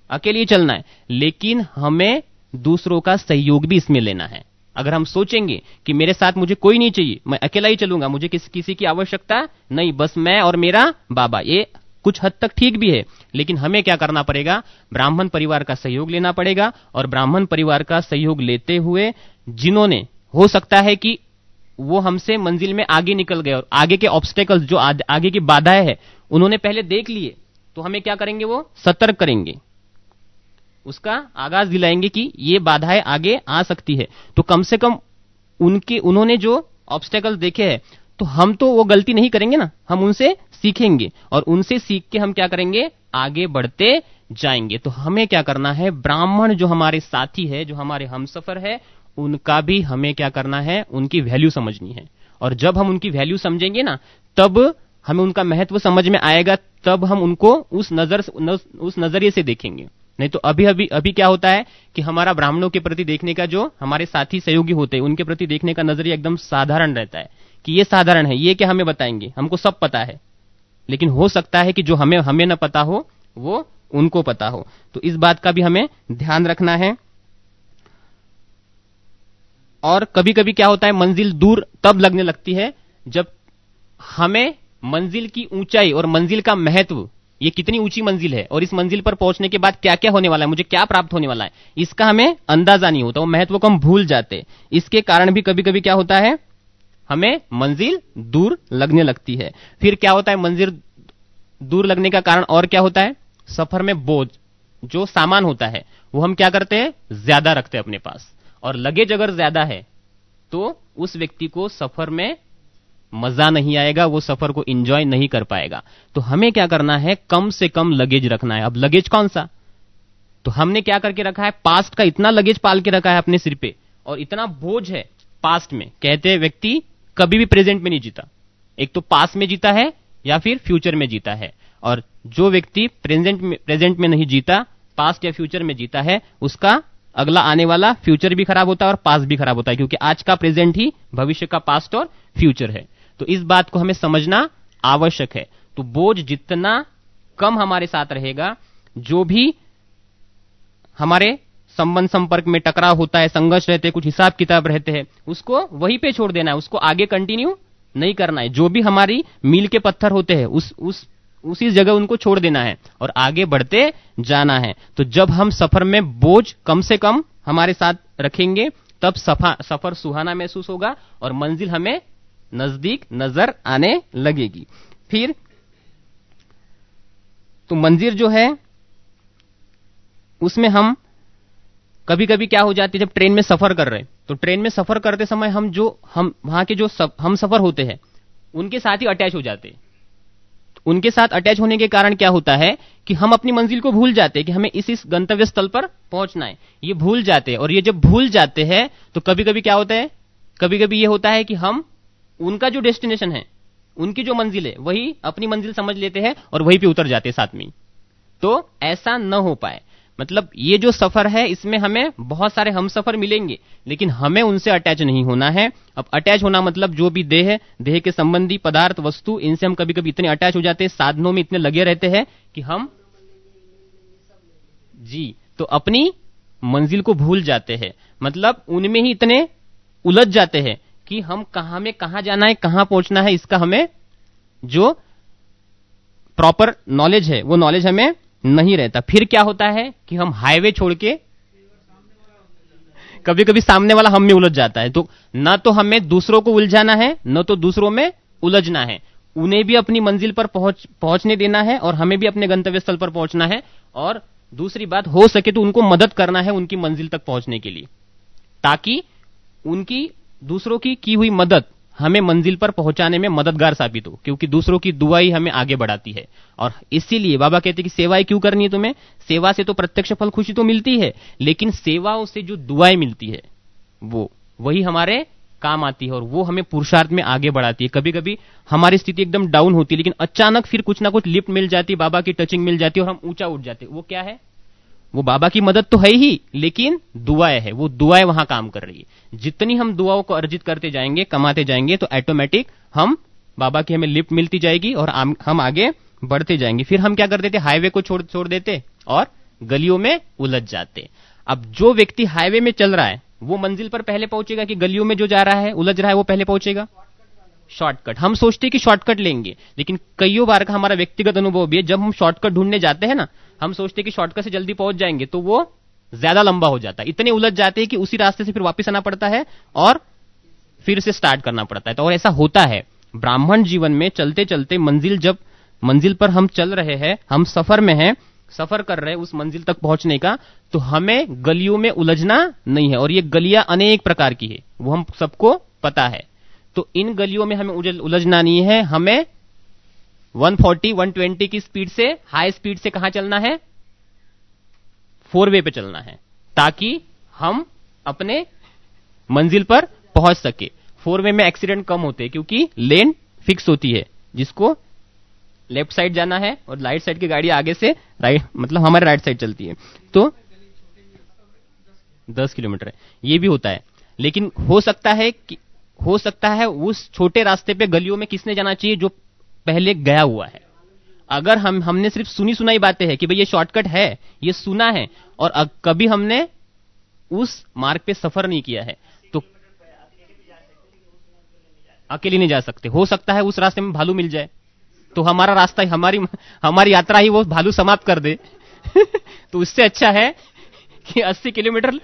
अकेले ही चलना है, लेकिन हमें दूसरों का सहयोग भी इसमें लेना है। अगर हम सोचेंगे कि मेरे साथ मुझे कोई नहीं चाहिए, मैं अकेला ही चलूंगा, मुझे किसी की आवश्यकता नहीं, बस मैं और मेरा बाबा, ये कुछ हद तक ठीक भी है, लेकिन हमें क्या करना पड़ेगा, ब्राह्मण परिवार का सहयोग लेना पड़ेगा। और ब्राह्मण परिवार का सहयोग लेते हुए जिन्होंने, हो सकता है कि वो हमसे मंजिल में आगे निकल गए और आगे के ऑब्स्टेकल्स, जो आगे की बाधाएं हैं, उन्होंने पहले देख लिए, तो हमें क्या करेंगे, वो सतर्क करेंगे, उसका आगाज दिलाएंगे कि ये बाधाएं आगे आ सकती है। तो कम से कम उन्होंने जो ऑब्स्टेकल देखे हैं, तो हम तो वो गलती नहीं करेंगे ना, हम उनसे सीखेंगे और उनसे सीख के हम क्या करेंगे, आगे बढ़ते जाएंगे। तो हमें क्या करना है, ब्राह्मण जो हमारे साथी है, जो हमारे हमसफर है, उनका भी हमें क्या करना है, उनकी वैल्यू समझनी है। और जब हम उनकी वैल्यू समझेंगे ना, तब हमें उनका महत्व समझ में आएगा, तब हम उनको उस नजरिए से देखेंगे। नहीं तो अभी क्या होता है कि हमारा ब्राह्मणों के प्रति देखने का, जो हमारे साथी सहयोगी होते हैं, उनके प्रति देखने का नजरिया एकदम साधारण रहता है कि ये साधारण है, ये क्या हमें बताएंगे, हमको सब पता है। लेकिन हो सकता है कि जो हमें न पता हो वो उनको पता हो। तो इस बात का भी हमें ध्यान रखना है। और कभी कभी क्या होता है, मंजिल दूर तब लगने लगती है जब हमें मंजिल की ऊंचाई और मंजिल का महत्व, ये कितनी ऊंची मंजिल है और इस मंजिल पर पहुंचने के बाद क्या क्या होने वाला है, मुझे क्या प्राप्त होने वाला है, इसका हमें अंदाजा नहीं होता, वो महत्व को हम भूल जाते। इसके कारण भी कभी कभी क्या होता है, हमें मंजिल दूर लगने लगती है। फिर क्या होता है, मंजिल दूर लगने का कारण और क्या होता है, सफर में बोझ, जो सामान होता है वो हम क्या करते हैं, ज्यादा रखते हैं अपने पास। और लगेज अगर ज्यादा है तो उस व्यक्ति को सफर में मजा नहीं आएगा, वो सफर को एंजॉय नहीं कर पाएगा। तो हमें क्या करना है, कम से कम लगेज रखना है। अब लगेज कौन सा, तो हमने क्या करके रखा है, पास्ट का इतना लगेज पाल के रखा है अपने सिर पे, और इतना बोझ है पास्ट में। कहते हैं व्यक्ति कभी भी प्रेजेंट में नहीं जीता, एक तो पास्ट में जीता है या फिर फ्यूचर में जीता है। और जो व्यक्ति प्रेजेंट में नहीं जीता, पास्ट या फ्यूचर में जीता है, उसका अगला आने वाला फ्यूचर भी खराब होता है और पास्ट भी खराब होता है, क्योंकि आज का प्रेजेंट ही भविष्य का पास्ट और फ्यूचर है। तो इस बात को हमें समझना आवश्यक है। तो बोझ जितना कम हमारे साथ रहेगा, जो भी हमारे संबंध संपर्क में टकराव होता है, संघर्ष रहते हैं, कुछ हिसाब किताब रहते हैं, उसको वहीं पे छोड़ देना है, उसको आगे कंटिन्यू नहीं करना है। जो भी हमारी मील के पत्थर होते हैं उसी जगह उनको छोड़ देना है और आगे बढ़ते जाना है। तो जब हम सफर में बोझ कम से कम हमारे साथ रखेंगे, तब सफर सुहाना महसूस होगा और मंजिल हमें नजदीक नजर आने लगेगी। फिर तो मंजिल जो है उसमें हम कभी कभी क्या हो जाती है, जब ट्रेन में सफर कर रहे हैं, तो ट्रेन में सफर करते समय हम वहां के जो हम सफर होते हैं उनके साथ ही अटैच हो जाते हैं। उनके साथ अटैच होने के कारण क्या होता है कि हम अपनी मंजिल को भूल जाते हैं कि हमें इस गंतव्य स्थल पर पहुंचना है, ये भूल जाते हैं। और ये जब भूल जाते हैं तो कभी कभी क्या होता है, कभी कभी ये होता है कि हम उनका जो डेस्टिनेशन है, उनकी जो मंजिल है, वही अपनी मंजिल समझ लेते हैं और वहीं पे उतर जाते हैं साथ में। तो ऐसा न हो पाए, मतलब ये जो सफर है इसमें हमें बहुत सारे हम सफर मिलेंगे, लेकिन हमें उनसे अटैच नहीं होना है। अब अटैच होना मतलब जो भी देह के संबंधी पदार्थ, वस्तु, इनसे हम कभी कभी इतने अटैच हो जाते हैं, साधनों में इतने लगे रहते हैं कि हम तो अपनी मंजिल को भूल जाते हैं। मतलब उनमें ही इतने उलझ जाते हैं कि हम कहां जाना है, कहां पहुंचना है, इसका हमें जो प्रॉपर नॉलेज है वो नॉलेज हमें नहीं रहता। फिर क्या होता है कि हम हाईवे छोड़ के कभी कभी सामने वाला हम में उलझ जाता है। तो ना तो हमें दूसरों को उलझाना है, न तो दूसरों में उलझना है। उन्हें भी अपनी मंजिल पर पहुंचने देना है और हमें भी अपने गंतव्य स्थल पर पहुंचना है। और दूसरी बात, हो सके तो उनको मदद करना है उनकी मंजिल तक पहुंचने के लिए, ताकि उनकी दूसरों की हुई मदद हमें मंजिल पर पहुंचाने में मददगार साबित हो, क्योंकि दूसरों की दुआ ही हमें आगे बढ़ाती है। और इसीलिए बाबा कहते हैं कि सेवाएं क्यों करनी है तुम्हें, सेवा से तो प्रत्यक्ष फल खुशी तो मिलती है, लेकिन सेवाओं से जो दुआएं मिलती है वही हमारे काम आती है और वो हमें पुरुषार्थ में आगे बढ़ाती है। कभी कभी हमारी स्थिति एकदम डाउन होती है, लेकिन अचानक फिर कुछ ना कुछ लिफ्ट मिल जाती है, बाबा की टचिंग मिल जाती है और हम ऊंचा उठ जाते हैं। वो क्या है, वो बाबा की मदद तो है ही, लेकिन दुआएं है, वो दुआएं वहां काम कर रही है। जितनी हम दुआओं को अर्जित करते जाएंगे, कमाते जाएंगे, तो ऑटोमेटिक हम बाबा की हमें लिफ्ट मिलती जाएगी और हम आगे बढ़ते जाएंगे। फिर हम क्या कर देते, हाईवे को छोड़ देते और गलियों में उलझ जाते। अब जो व्यक्ति हाईवे में चल रहा है वो मंजिल पर पहले पहुंचेगा कि गलियों में जो जा रहा है उलझ रहा है वो पहले पहुंचेगा? शॉर्टकट। हम सोचते हैं कि शॉर्टकट लेंगे, लेकिन कईयों बार का हमारा व्यक्तिगत अनुभव भी है, जब हम शॉर्टकट ढूंढने जाते हैं ना, हम सोचते हैं कि शॉर्टकट से जल्दी पहुंच जाएंगे, तो वो ज्यादा लंबा हो जाता है। इतने उलझ जाते हैं कि उसी रास्ते से फिर वापस आना पड़ता है और फिर से स्टार्ट करना पड़ता है। तो और ऐसा होता है ब्राह्मण जीवन में। चलते चलते जब मंजिल पर हम चल रहे हैं, हम सफर में हैं, सफर कर रहे हैं उस मंजिल तक पहुंचने का, तो हमें गलियों में उलझना नहीं है। और ये गलियां अनेक प्रकार की है, वो हम सबको पता है। तो इन गलियों में हमें उलझना नहीं है। हमें 140 120 की स्पीड से, हाई स्पीड से कहां चलना है? 4 वे पे चलना है, ताकि हम अपने मंजिल पर पहुंच सके। 4 वे में एक्सीडेंट कम होते हैं क्योंकि लेन फिक्स होती है, जिसको लेफ्ट साइड जाना है और राइट साइड की गाड़ी आगे से राइट, मतलब हमारे राइट साइड चलती है, तो 10 किलोमीटर है, ये भी होता है। लेकिन हो सकता है उस छोटे रास्ते पे गलियों में किसने जाना चाहिए? जो पहले गया हुआ है। अगर हमने सिर्फ सुनी सुनाई बातें हैं कि भाई ये शॉर्टकट है, ये सुना है, और कभी हमने उस मार्ग पे सफर नहीं किया है, तो अकेले नहीं जा सकते। हो सकता है उस रास्ते में भालू मिल जाए, तो हमारा रास्ता, हमारी यात्रा ही वो भालू समाप्त कर दे। तो उससे अच्छा है कि 80 किलोमीटर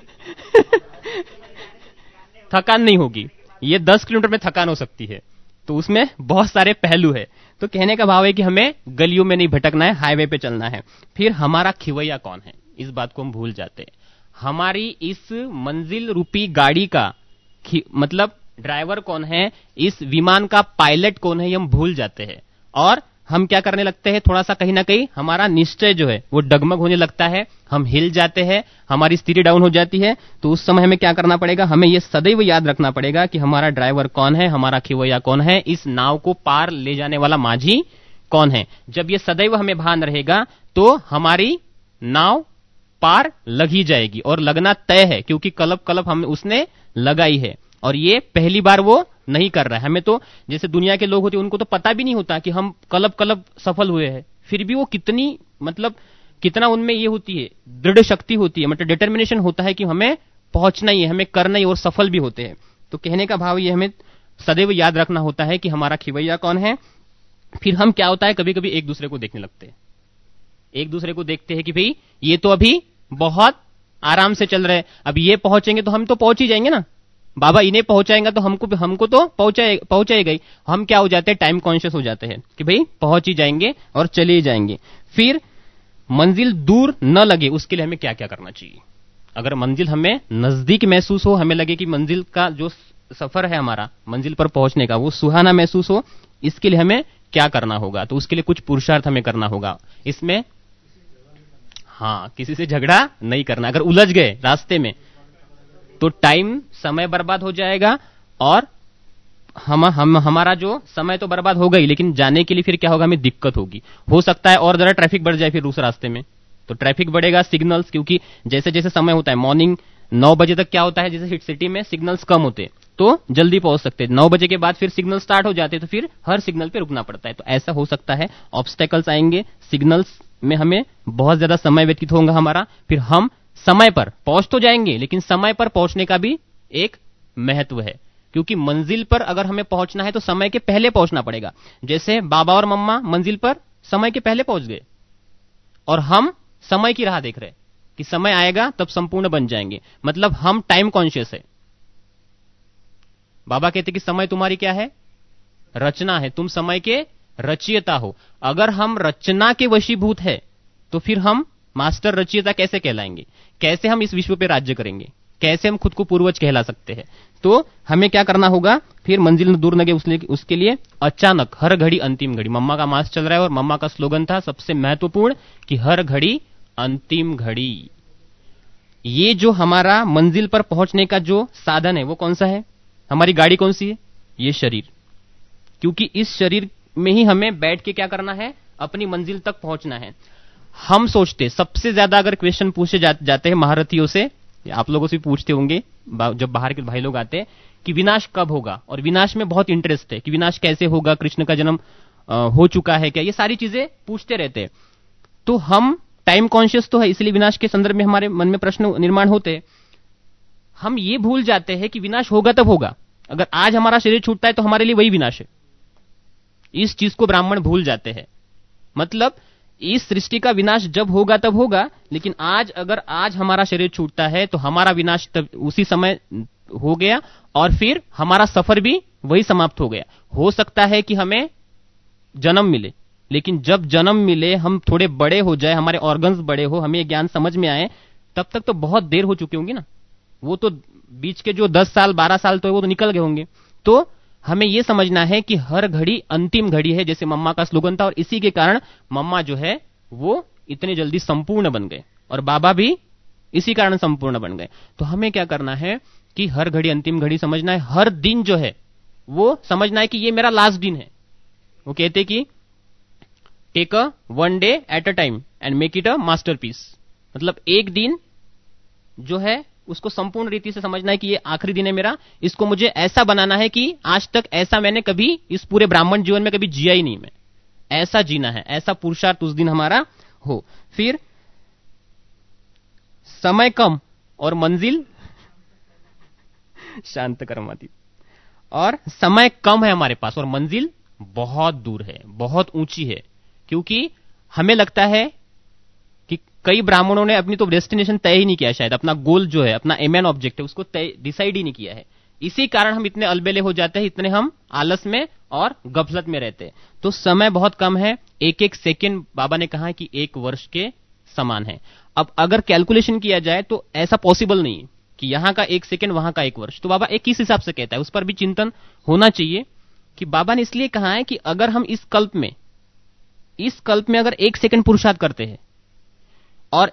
थकान नहीं होगी। ये 10 किलोमीटर में थकान हो सकती है, तो उसमें बहुत सारे पहलू है। तो कहने का भाव है कि हमें गलियों में नहीं भटकना है, हाईवे पे चलना है। फिर हमारा खिवैया कौन है, इस बात को हम भूल जाते हैं। हमारी इस मंजिल रूपी गाड़ी का मतलब ड्राइवर कौन है, इस विमान का पायलट कौन है, ये हम भूल जाते हैं। और हम क्या करने लगते हैं, थोड़ा सा कहीं ना कहीं हमारा निश्चय जो है वो डगमग होने लगता है, हम हिल जाते हैं, हमारी स्थिति डाउन हो जाती है। तो उस समय हमें क्या करना पड़ेगा? हमें यह सदैव याद रखना पड़ेगा कि हमारा ड्राइवर कौन है, हमारा खिवैया कौन है, इस नाव को पार ले जाने वाला माझी कौन है। जब ये सदैव हमें भान रहेगा तो हमारी नाव पार लग ही जाएगी, और लगना तय है, क्योंकि कलप हम उसने लगाई है। और ये पहली बार वो नहीं कर रहा है। हमें तो, जैसे दुनिया के लोग होते हैं, उनको तो पता भी नहीं होता कि हम कलप सफल हुए हैं, फिर भी वो कितना उनमें ये होती है, दृढ़ शक्ति होती है, मतलब डिटर्मिनेशन होता है कि हमें पहुंचना ही है, हमें करना ही, और सफल भी होते हैं। तो कहने का भाव ये हमें सदैव याद रखना होता है कि हमारा खिवैया कौन है। फिर हम क्या होता है, कभी कभी एक दूसरे को देखने लगते हैं, एक दूसरे को देखते हैं कि भाई ये तो अभी बहुत आराम से चल रहे हैं, अब ये पहुंचेंगे तो हम तो पहुंच ही जाएंगे ना, बाबा इन्हें पहुंचाएंगा तो हमको तो पहुंचाएगा ही। हम क्या हो जाते हैं, टाइम कॉन्शियस हो जाते हैं कि भाई पहुंच ही जाएंगे और चले ही जाएंगे। फिर मंजिल दूर न लगे उसके लिए हमें क्या क्या करना चाहिए? अगर मंजिल हमें नजदीक महसूस हो, हमें लगे कि मंजिल का जो सफर है हमारा मंजिल पर पहुंचने का वो सुहाना महसूस हो, इसके लिए हमें क्या करना होगा? तो उसके लिए कुछ पुरुषार्थ हमें करना होगा। इसमें किसी से झगड़ा नहीं करना। अगर उलझ गए रास्ते में तो टाइम, समय बर्बाद हो जाएगा, और हमारा जो समय तो बर्बाद होगा ही, लेकिन जाने के लिए फिर क्या होगा, हमें दिक्कत होगी। हो सकता है और जरा ट्रैफिक बढ़ जाए फिर उस रास्ते में, तो ट्रैफिक बढ़ेगा, सिग्नल्स, क्योंकि जैसे जैसे समय होता है, मॉर्निंग 9 बजे तक क्या होता है, जैसे हिट सिटी में सिग्नल्स कम होते तो जल्दी पहुंच सकते, 9 बजे के बाद फिर सिग्नल स्टार्ट हो जाते, तो फिर हर सिग्नल पे रुकना पड़ता है। तो ऐसा हो सकता है, ऑब्स्टेकल्स आएंगे, सिग्नल्स में हमें बहुत ज्यादा समय व्यतीत होगा हमारा। फिर हम समय पर पहुंच तो जाएंगे, लेकिन समय पर पहुंचने का भी एक महत्व है, क्योंकि मंजिल पर अगर हमें पहुंचना है तो समय के पहले पहुंचना पड़ेगा। जैसे बाबा और मम्मा मंजिल पर समय के पहले पहुंच गए, और हम समय की राह देख रहे कि समय आएगा तब संपूर्ण बन जाएंगे, मतलब हम टाइम कॉन्शियस है। बाबा कहते कि समय तुम्हारी क्या है, रचना है, तुम समय के रचयिता हो। अगर हम रचना के वशीभूत है तो फिर हम मास्टर रचयिता कैसे कहलाएंगे? कैसे हम इस विश्व पे राज्य करेंगे? कैसे हम खुद को पूर्वज कहला सकते हैं? तो हमें क्या करना होगा, फिर मंजिल दूर न गए उसके लिए अचानक, हर घड़ी अंतिम घड़ी। मम्मा का मास चल रहा है और मम्मा का स्लोगन था सबसे महत्वपूर्ण कि हर घड़ी अंतिम घड़ी। ये जो हमारा मंजिल पर पहुंचने का जो साधन है वो कौन सा है? हमारी गाड़ी कौन सी है? ये शरीर। क्योंकि इस शरीर में ही हमें बैठ के क्या करना है, अपनी मंजिल तक पहुंचना है। हम सोचते, सबसे ज्यादा अगर क्वेश्चन पूछे जाते हैं महारथियों से, आप लोगों से भी पूछते होंगे जब बाहर के भाई लोग आते हैं, कि विनाश कब होगा, और विनाश में बहुत इंटरेस्ट है कि विनाश कैसे होगा, कृष्ण का जन्म हो चुका है क्या, ये सारी चीजें पूछते रहते हैं। तो हम टाइम कॉन्शियस तो है, इसलिए विनाश के संदर्भ में हमारे मन में प्रश्न निर्माण होते हैं। हम ये भूल जाते हैं कि विनाश होगा तब होगा, अगर आज हमारा शरीर छूटता है तो हमारे लिए वही विनाश है। इस चीज को ब्राह्मण भूल जाते हैं। मतलब इस सृष्टि का विनाश जब होगा तब होगा, लेकिन अगर आज हमारा शरीर छूटता है तो हमारा विनाश तब उसी समय हो गया, और फिर हमारा सफर भी वही समाप्त हो गया। हो सकता है कि हमें जन्म मिले, लेकिन जब जन्म मिले हम थोड़े बड़े हो जाए, हमारे ऑर्गन्स बड़े हो, हमें ज्ञान समझ में आए, तब तक तो बहुत देर हो चुकी होंगी ना। वो तो बीच के जो 10 साल 12 साल तो वो तो निकल गए होंगे। तो हमें यह समझना है कि हर घड़ी अंतिम घड़ी है, जैसे मम्मा का स्लोगन था, और इसी के कारण मम्मा जो है वो इतने जल्दी संपूर्ण बन गए, और बाबा भी इसी कारण संपूर्ण बन गए। तो हमें क्या करना है कि हर घड़ी अंतिम घड़ी समझना है, हर दिन जो है वो समझना है कि ये मेरा लास्ट दिन है। वो कहते कि take a one day at a time and make it a masterpiece. मतलब एक दिन जो है उसको संपूर्ण रीति से समझना है कि ये आखिरी दिन है मेरा, इसको मुझे ऐसा बनाना है कि आज तक ऐसा मैंने कभी इस पूरे ब्राह्मण जीवन में कभी जिया ही नहीं। मैं ऐसा जीना है, ऐसा पुरुषार्थ उस दिन हमारा हो। फिर समय कम और मंजिल शांत कर्माती, और समय कम है हमारे पास और मंजिल बहुत दूर है, बहुत ऊंची है। क्योंकि हमें लगता है कि कई ब्राह्मणों ने अपनी तो डेस्टिनेशन तय ही नहीं किया, शायद अपना गोल जो है, अपना एम एन ऑब्जेक्ट है, उसको डिसाइड ही नहीं किया है। इसी कारण हम इतने अलबेले हो जाते हैं, इतने हम आलस में और गफलत में रहते हैं। तो समय बहुत कम है, एक एक सेकेंड बाबा ने कहा कि 1 वर्ष के समान है। अब अगर कैलकुलेशन किया जाए तो ऐसा पॉसिबल नहीं है कि यहां का 1 सेकेंड वहां का 1 वर्ष। तो बाबा एक किस हिसाब से कहता है, उस पर भी चिंतन होना चाहिए। कि बाबा ने इसलिए कहा है कि अगर हम इस कल्प में अगर 1 सेकेंड पुरुषार्थ करते हैं, और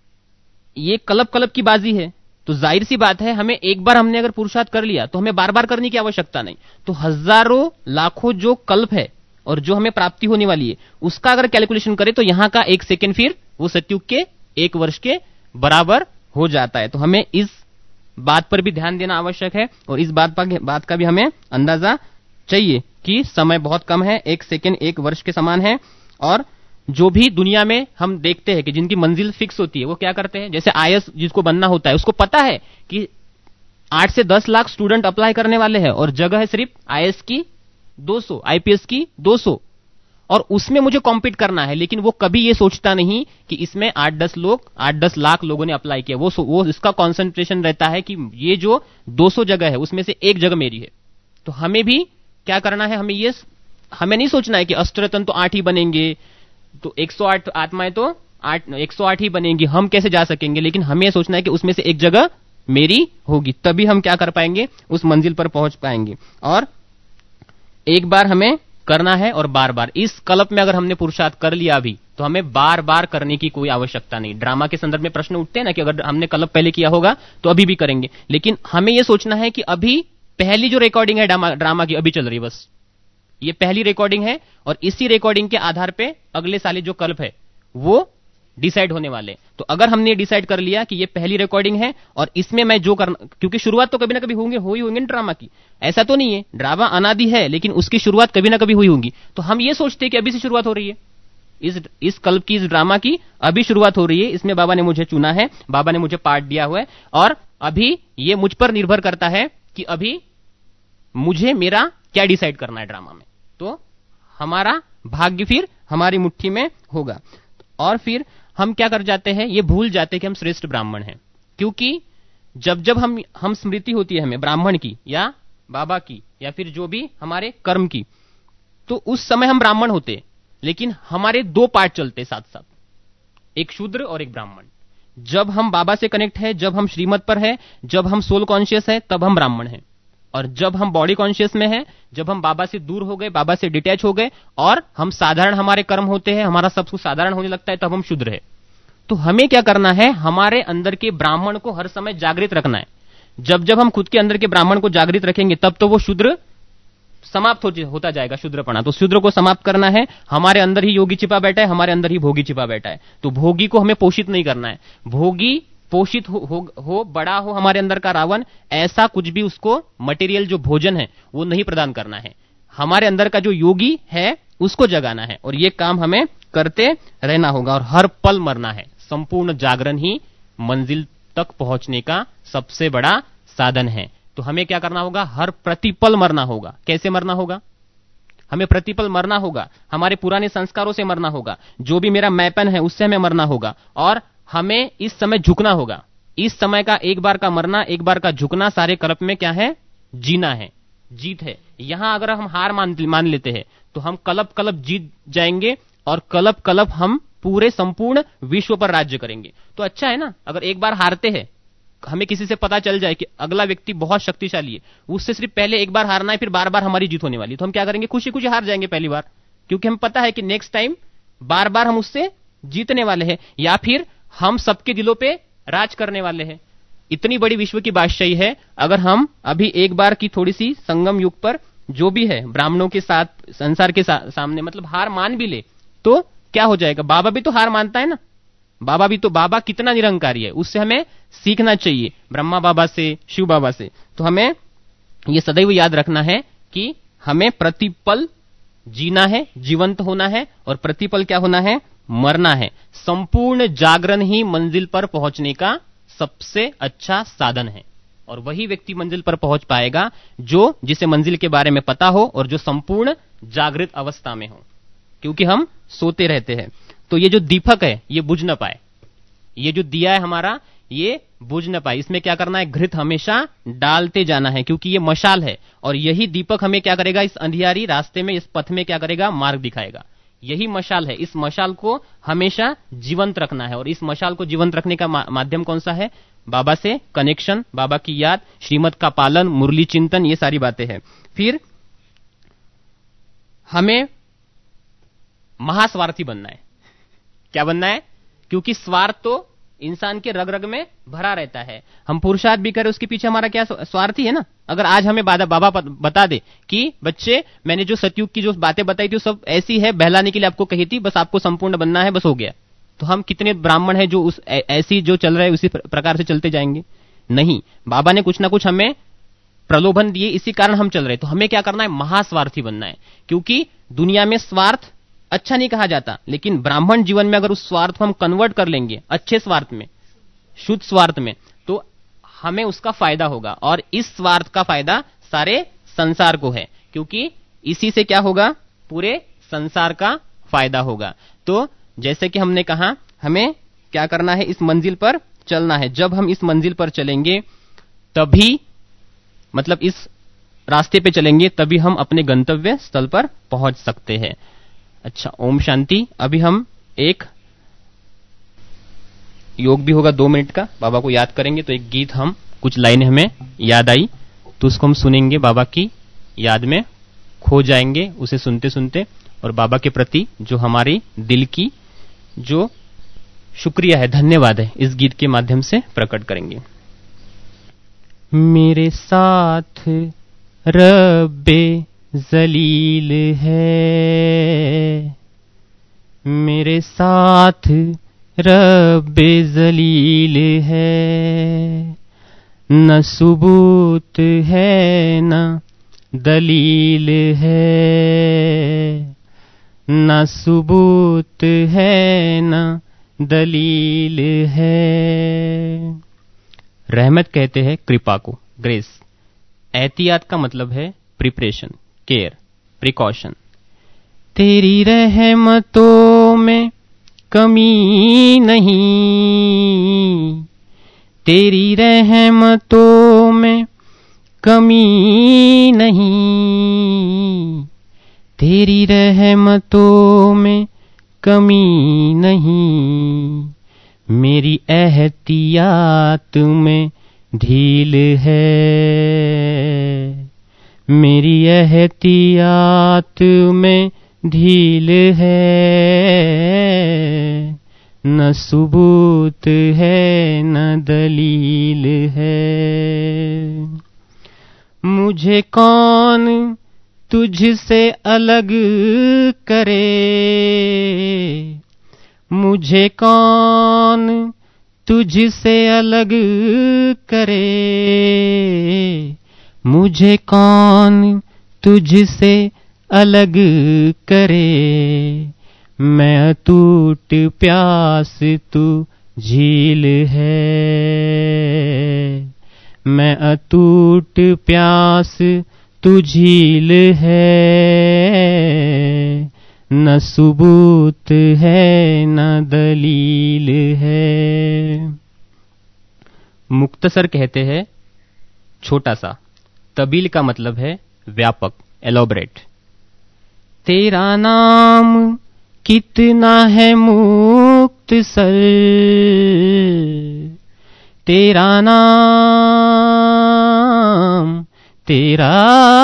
ये कल्प की बाजी है, तो जाहिर सी बात है हमें एक बार हमने अगर पुरुषार्थ कर लिया तो हमें बार बार करने की आवश्यकता नहीं। तो हजारों लाखों जो कल्प है और जो हमें प्राप्ति होने वाली है, उसका अगर कैलकुलेशन करें तो यहां का 1 सेकेंड फिर वो सतयुग के 1 वर्ष के बराबर हो जाता है। तो हमें इस बात पर भी ध्यान देना आवश्यक है, और इस बात का भी हमें अंदाजा चाहिए कि समय बहुत कम है, 1 सेकेंड 1 वर्ष के समान है। और जो भी दुनिया में हम देखते हैं कि जिनकी मंजिल फिक्स होती है, वो क्या करते हैं, जैसे आईएएस जिसको बनना होता है, उसको पता है कि 8 से 10 लाख स्टूडेंट अप्लाई करने वाले हैं, और जगह है सिर्फ आईएएस की 200, आईपीएस की 200, और उसमें मुझे कॉम्पीट करना है। लेकिन वो कभी ये सोचता नहीं कि इसमें 8-10 लाख लोगों ने अप्लाई किया। वो इसका कॉन्सेंट्रेशन रहता है कि ये जो 200 जगह है उसमें से एक जगह मेरी है। तो हमें भी क्या करना है, हमें नहीं सोचना है कि अष्टरत्न तो 8 ही बनेंगे, तो 108 आत्माएं तो 108 ही बनेंगी, हम कैसे जा सकेंगे। लेकिन हमें सोचना है कि उसमें से एक जगह मेरी होगी, तभी हम क्या कर पाएंगे, उस मंजिल पर पहुंच पाएंगे। और एक बार हमें करना है, और बार बार इस कल्प में अगर हमने पुरुषार्थ कर लिया अभी, तो हमें बार बार करने की कोई आवश्यकता नहीं। ड्रामा के संदर्भ में प्रश्न उठते हैं ना कि अगर हमने कल्प पहले किया होगा तो अभी भी करेंगे, लेकिन हमें यह सोचना है कि अभी पहली जो रिकॉर्डिंग है ड्रामा की अभी चल रही है, बस ये पहली रिकॉर्डिंग है, और इसी रिकॉर्डिंग के आधार पे अगले साल जो कल्प है वो डिसाइड होने वाले। तो अगर हमने डिसाइड कर लिया कि ये पहली रिकॉर्डिंग है और इसमें मैं जो करना, क्योंकि शुरुआत तो कभी ना कभी हो ही होंगे ड्रामा की, ऐसा तो नहीं है, ड्रामा अनादि है, लेकिन उसकी शुरुआत कभी ना कभी हुई होंगी। तो हम ये सोचते हैं कि अभी से शुरुआत हो रही है, इस कल्प की, इस ड्रामा की अभी शुरुआत हो रही है, इसमें बाबा ने मुझे चुना है, बाबा ने मुझे पार्ट दिया हुआ है, और अभी ये मुझ पर निर्भर करता है कि अभी मुझे मेरा क्या डिसाइड करना है ड्रामा में। तो हमारा भाग्य फिर हमारी मुट्ठी में होगा। और फिर हम क्या कर जाते हैं, ये भूल जाते हैं कि हम श्रेष्ठ ब्राह्मण हैं। क्योंकि जब हम स्मृति होती है हमें ब्राह्मण की या बाबा की या फिर जो भी हमारे कर्म की, तो उस समय हम ब्राह्मण होते, लेकिन हमारे 2 पार्ट चलते साथ साथ, एक शूद्र और एक ब्राह्मण। जब हम बाबा से कनेक्ट है, जब हम श्रीमत पर है, जब हम सोल कॉन्शियस है, तब हम ब्राह्मण हैं। और जब हम बॉडी कॉन्शियस में हैं, जब हम बाबा से दूर हो गए, बाबा से डिटैच हो गए, और हम साधारण हमारे कर्म होते हैं, हमारा सब कुछ साधारण होने लगता है, तब हम शूद्र है। तो हमें क्या करना है, हमारे अंदर के ब्राह्मण को हर समय जागृत रखना है। जब हम खुद के अंदर के ब्राह्मण को जागृत रखेंगे, तब तो वो शूद्र समाप्त होता जाएगा, शूद्रपना। तो शूद्र को समाप्त करना है। हमारे अंदर ही योगी छिपा बैठा है, हमारे अंदर ही भोगी छिपा बैठा है। तो भोगी को हमें पोषित नहीं करना है। भोगी पोषित हो बड़ा हो हमारे अंदर का रावण, ऐसा कुछ भी उसको मटेरियल जो भोजन है वो नहीं प्रदान करना है। हमारे अंदर का जो योगी है उसको जगाना है और ये काम हमें करते रहना होगा और हर पल मरना है। संपूर्ण जागरण ही मंजिल तक पहुंचने का सबसे बड़ा साधन है। तो हमें क्या करना होगा? हर प्रतिपल मरना होगा। कैसे मरना होगा? हमें प्रतिपल मरना होगा, हमारे पुराने संस्कारों से मरना होगा, जो भी मेरा मैपन है उससे हमें मरना होगा और हमें इस समय झुकना होगा। इस समय का एक बार का मरना, एक बार का झुकना सारे कल्प में क्या है? जीना है, जीत है। यहां अगर हम हार मान लेते हैं तो हम कल्प कल्प जीत जाएंगे और कल्प कल्प हम पूरे संपूर्ण विश्व पर राज्य करेंगे। तो अच्छा है ना, अगर एक बार हारते हैं, हमें किसी से पता चल जाए कि अगला व्यक्ति बहुत शक्तिशाली है, उससे सिर्फ पहले एक बार हारना है, फिर बार बार हमारी जीत होने वाली, तो हम क्या करेंगे? खुशी खुशी हार जाएंगे पहली बार, क्योंकि हम पता है कि नेक्स्ट टाइम बार बार हम उससे जीतने वाले हैं, या फिर हम सबके दिलों पे राज करने वाले हैं। इतनी बड़ी विश्व की बादशाही है। अगर हम अभी एक बार की थोड़ी सी संगम युग पर जो भी है ब्राह्मणों के साथ, संसार के सामने मतलब हार मान भी ले तो क्या हो जाएगा? बाबा भी तो हार मानता है ना, बाबा कितना निरंकारी है, उससे हमें सीखना चाहिए, ब्रह्मा बाबा से, शिव बाबा से। तो हमें यह सदैव याद रखना है कि हमें प्रतिपल जीना है, जीवंत होना है और प्रतिपल क्या होना है? मरना है। संपूर्ण जागरण ही मंजिल पर पहुंचने का सबसे अच्छा साधन है और वही व्यक्ति मंजिल पर पहुंच पाएगा जिसे मंजिल के बारे में पता हो और जो संपूर्ण जागृत अवस्था में हो, क्योंकि हम सोते रहते हैं। तो ये जो दीपक है ये बुझ न पाए, ये जो दिया है हमारा ये बुझ न पाए, इसमें क्या करना है? घृत हमेशा डालते जाना है, क्योंकि ये मशाल है और यही दीपक हमें क्या करेगा? इस अंधियारी रास्ते में, इस पथ में क्या करेगा? मार्ग दिखाएगा। यही मशाल है, इस मशाल को हमेशा जीवंत रखना है और इस मशाल को जीवंत रखने का माध्यम कौन सा है? बाबा से कनेक्शन, बाबा की याद, श्रीमत का पालन, मुरली चिंतन, ये सारी बातें हैं। फिर हमें महास्वार्थी बनना है। क्या बनना है? क्योंकि स्वार्थ तो इंसान के रग रग में भरा रहता है। हम पुरुषार्थ भी करें उसके पीछे हमारा क्या? स्वार्थी है ना। अगर आज हमें बाबा बता दे कि बच्चे मैंने जो सतयुग की जो बातें बताई थी वो सब ऐसी है, बहलाने के लिए आपको कही थी, बस आपको संपूर्ण बनना है, बस हो गया, तो हम कितने ब्राह्मण हैं जो ऐसी जो चल रहे हैं उसी प्रकार से चलते जाएंगे? नहीं, बाबा ने कुछ ना कुछ हमें प्रलोभन दिए, इसी कारण हम चल रहे। तो हमें क्या करना है? महास्वार्थी बनना है, क्योंकि दुनिया में स्वार्थ अच्छा नहीं कहा जाता, लेकिन ब्राह्मण जीवन में अगर उस स्वार्थ को हम कन्वर्ट कर लेंगे अच्छे स्वार्थ में, शुद्ध स्वार्थ में, तो हमें उसका फायदा होगा और इस स्वार्थ का फायदा सारे संसार को है, क्योंकि इसी से क्या होगा? पूरे संसार का फायदा होगा। तो जैसे कि हमने कहा हमें क्या करना है? इस मंजिल पर चलना है। जब हम इस मंजिल पर चलेंगे तभी, मतलब इस रास्ते पे चलेंगे तभी हम अपने गंतव्य स्थल पर पहुंच सकते हैं। अच्छा, ओम शांति। अभी हम एक योग भी होगा 2 मिनट का, बाबा को याद करेंगे। तो एक गीत, हम कुछ लाइनें हमें याद आई तो उसको हम सुनेंगे, बाबा की याद में खो जाएंगे उसे सुनते सुनते, और बाबा के प्रति जो हमारी दिल की जो शुक्रिया है, धन्यवाद है, इस गीत के माध्यम से प्रकट करेंगे। मेरे साथ रब्बे जलील है, मेरे साथ रब्बे जलील है, न सुबूत है न दलील है, न सुबूत है न दलील है। रहमत कहते हैं कृपा को, ग्रेस। एहतियात का मतलब है प्रिपरेशन, केयर, प्रिकॉशन। तेरी रहमतों में कमी नहीं, तेरी रहमतों में कमी नहीं, तेरी रहमतों में कमी नहीं, मेरी एहतियात में ढील है, मेरी एहतियात में ढील है, न सुबूत है न दलील है। मुझे कौन तुझसे अलग करे, मुझे कौन तुझसे अलग करे, मुझे कौन तुझसे अलग करे। मैं अटूट प्यास तू झील है, मैं अटूट प्यास तू झील है। न सबूत है न दलील है। मुक्तसर कहते हैं छोटा सा, तबील का मतलब है व्यापक, एलोबरेट। तेरा नाम कितना है मुक्तसर, तेरा नाम, तेरा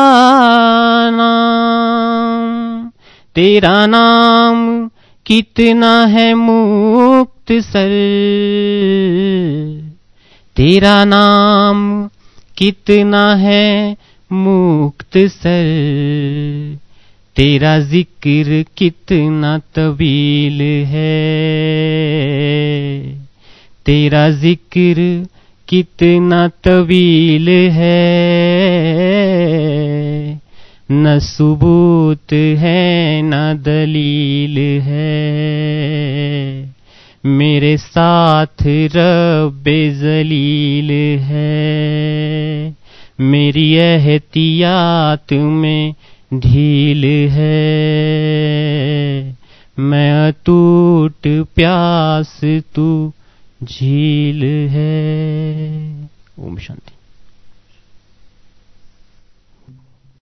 नाम, तेरा नाम कितना है मुक्तसर, तेरा नाम कितना है मुक्तसर। तेरा जिक्र कितना तवील है, तेरा जिक्र कितना तवील है। न सबूत है न दलील है। मेरे साथ रब्बे जलील है, मेरी एहतियात में ढील है। मैं अटूट प्यास तू झील है। ओम शांति।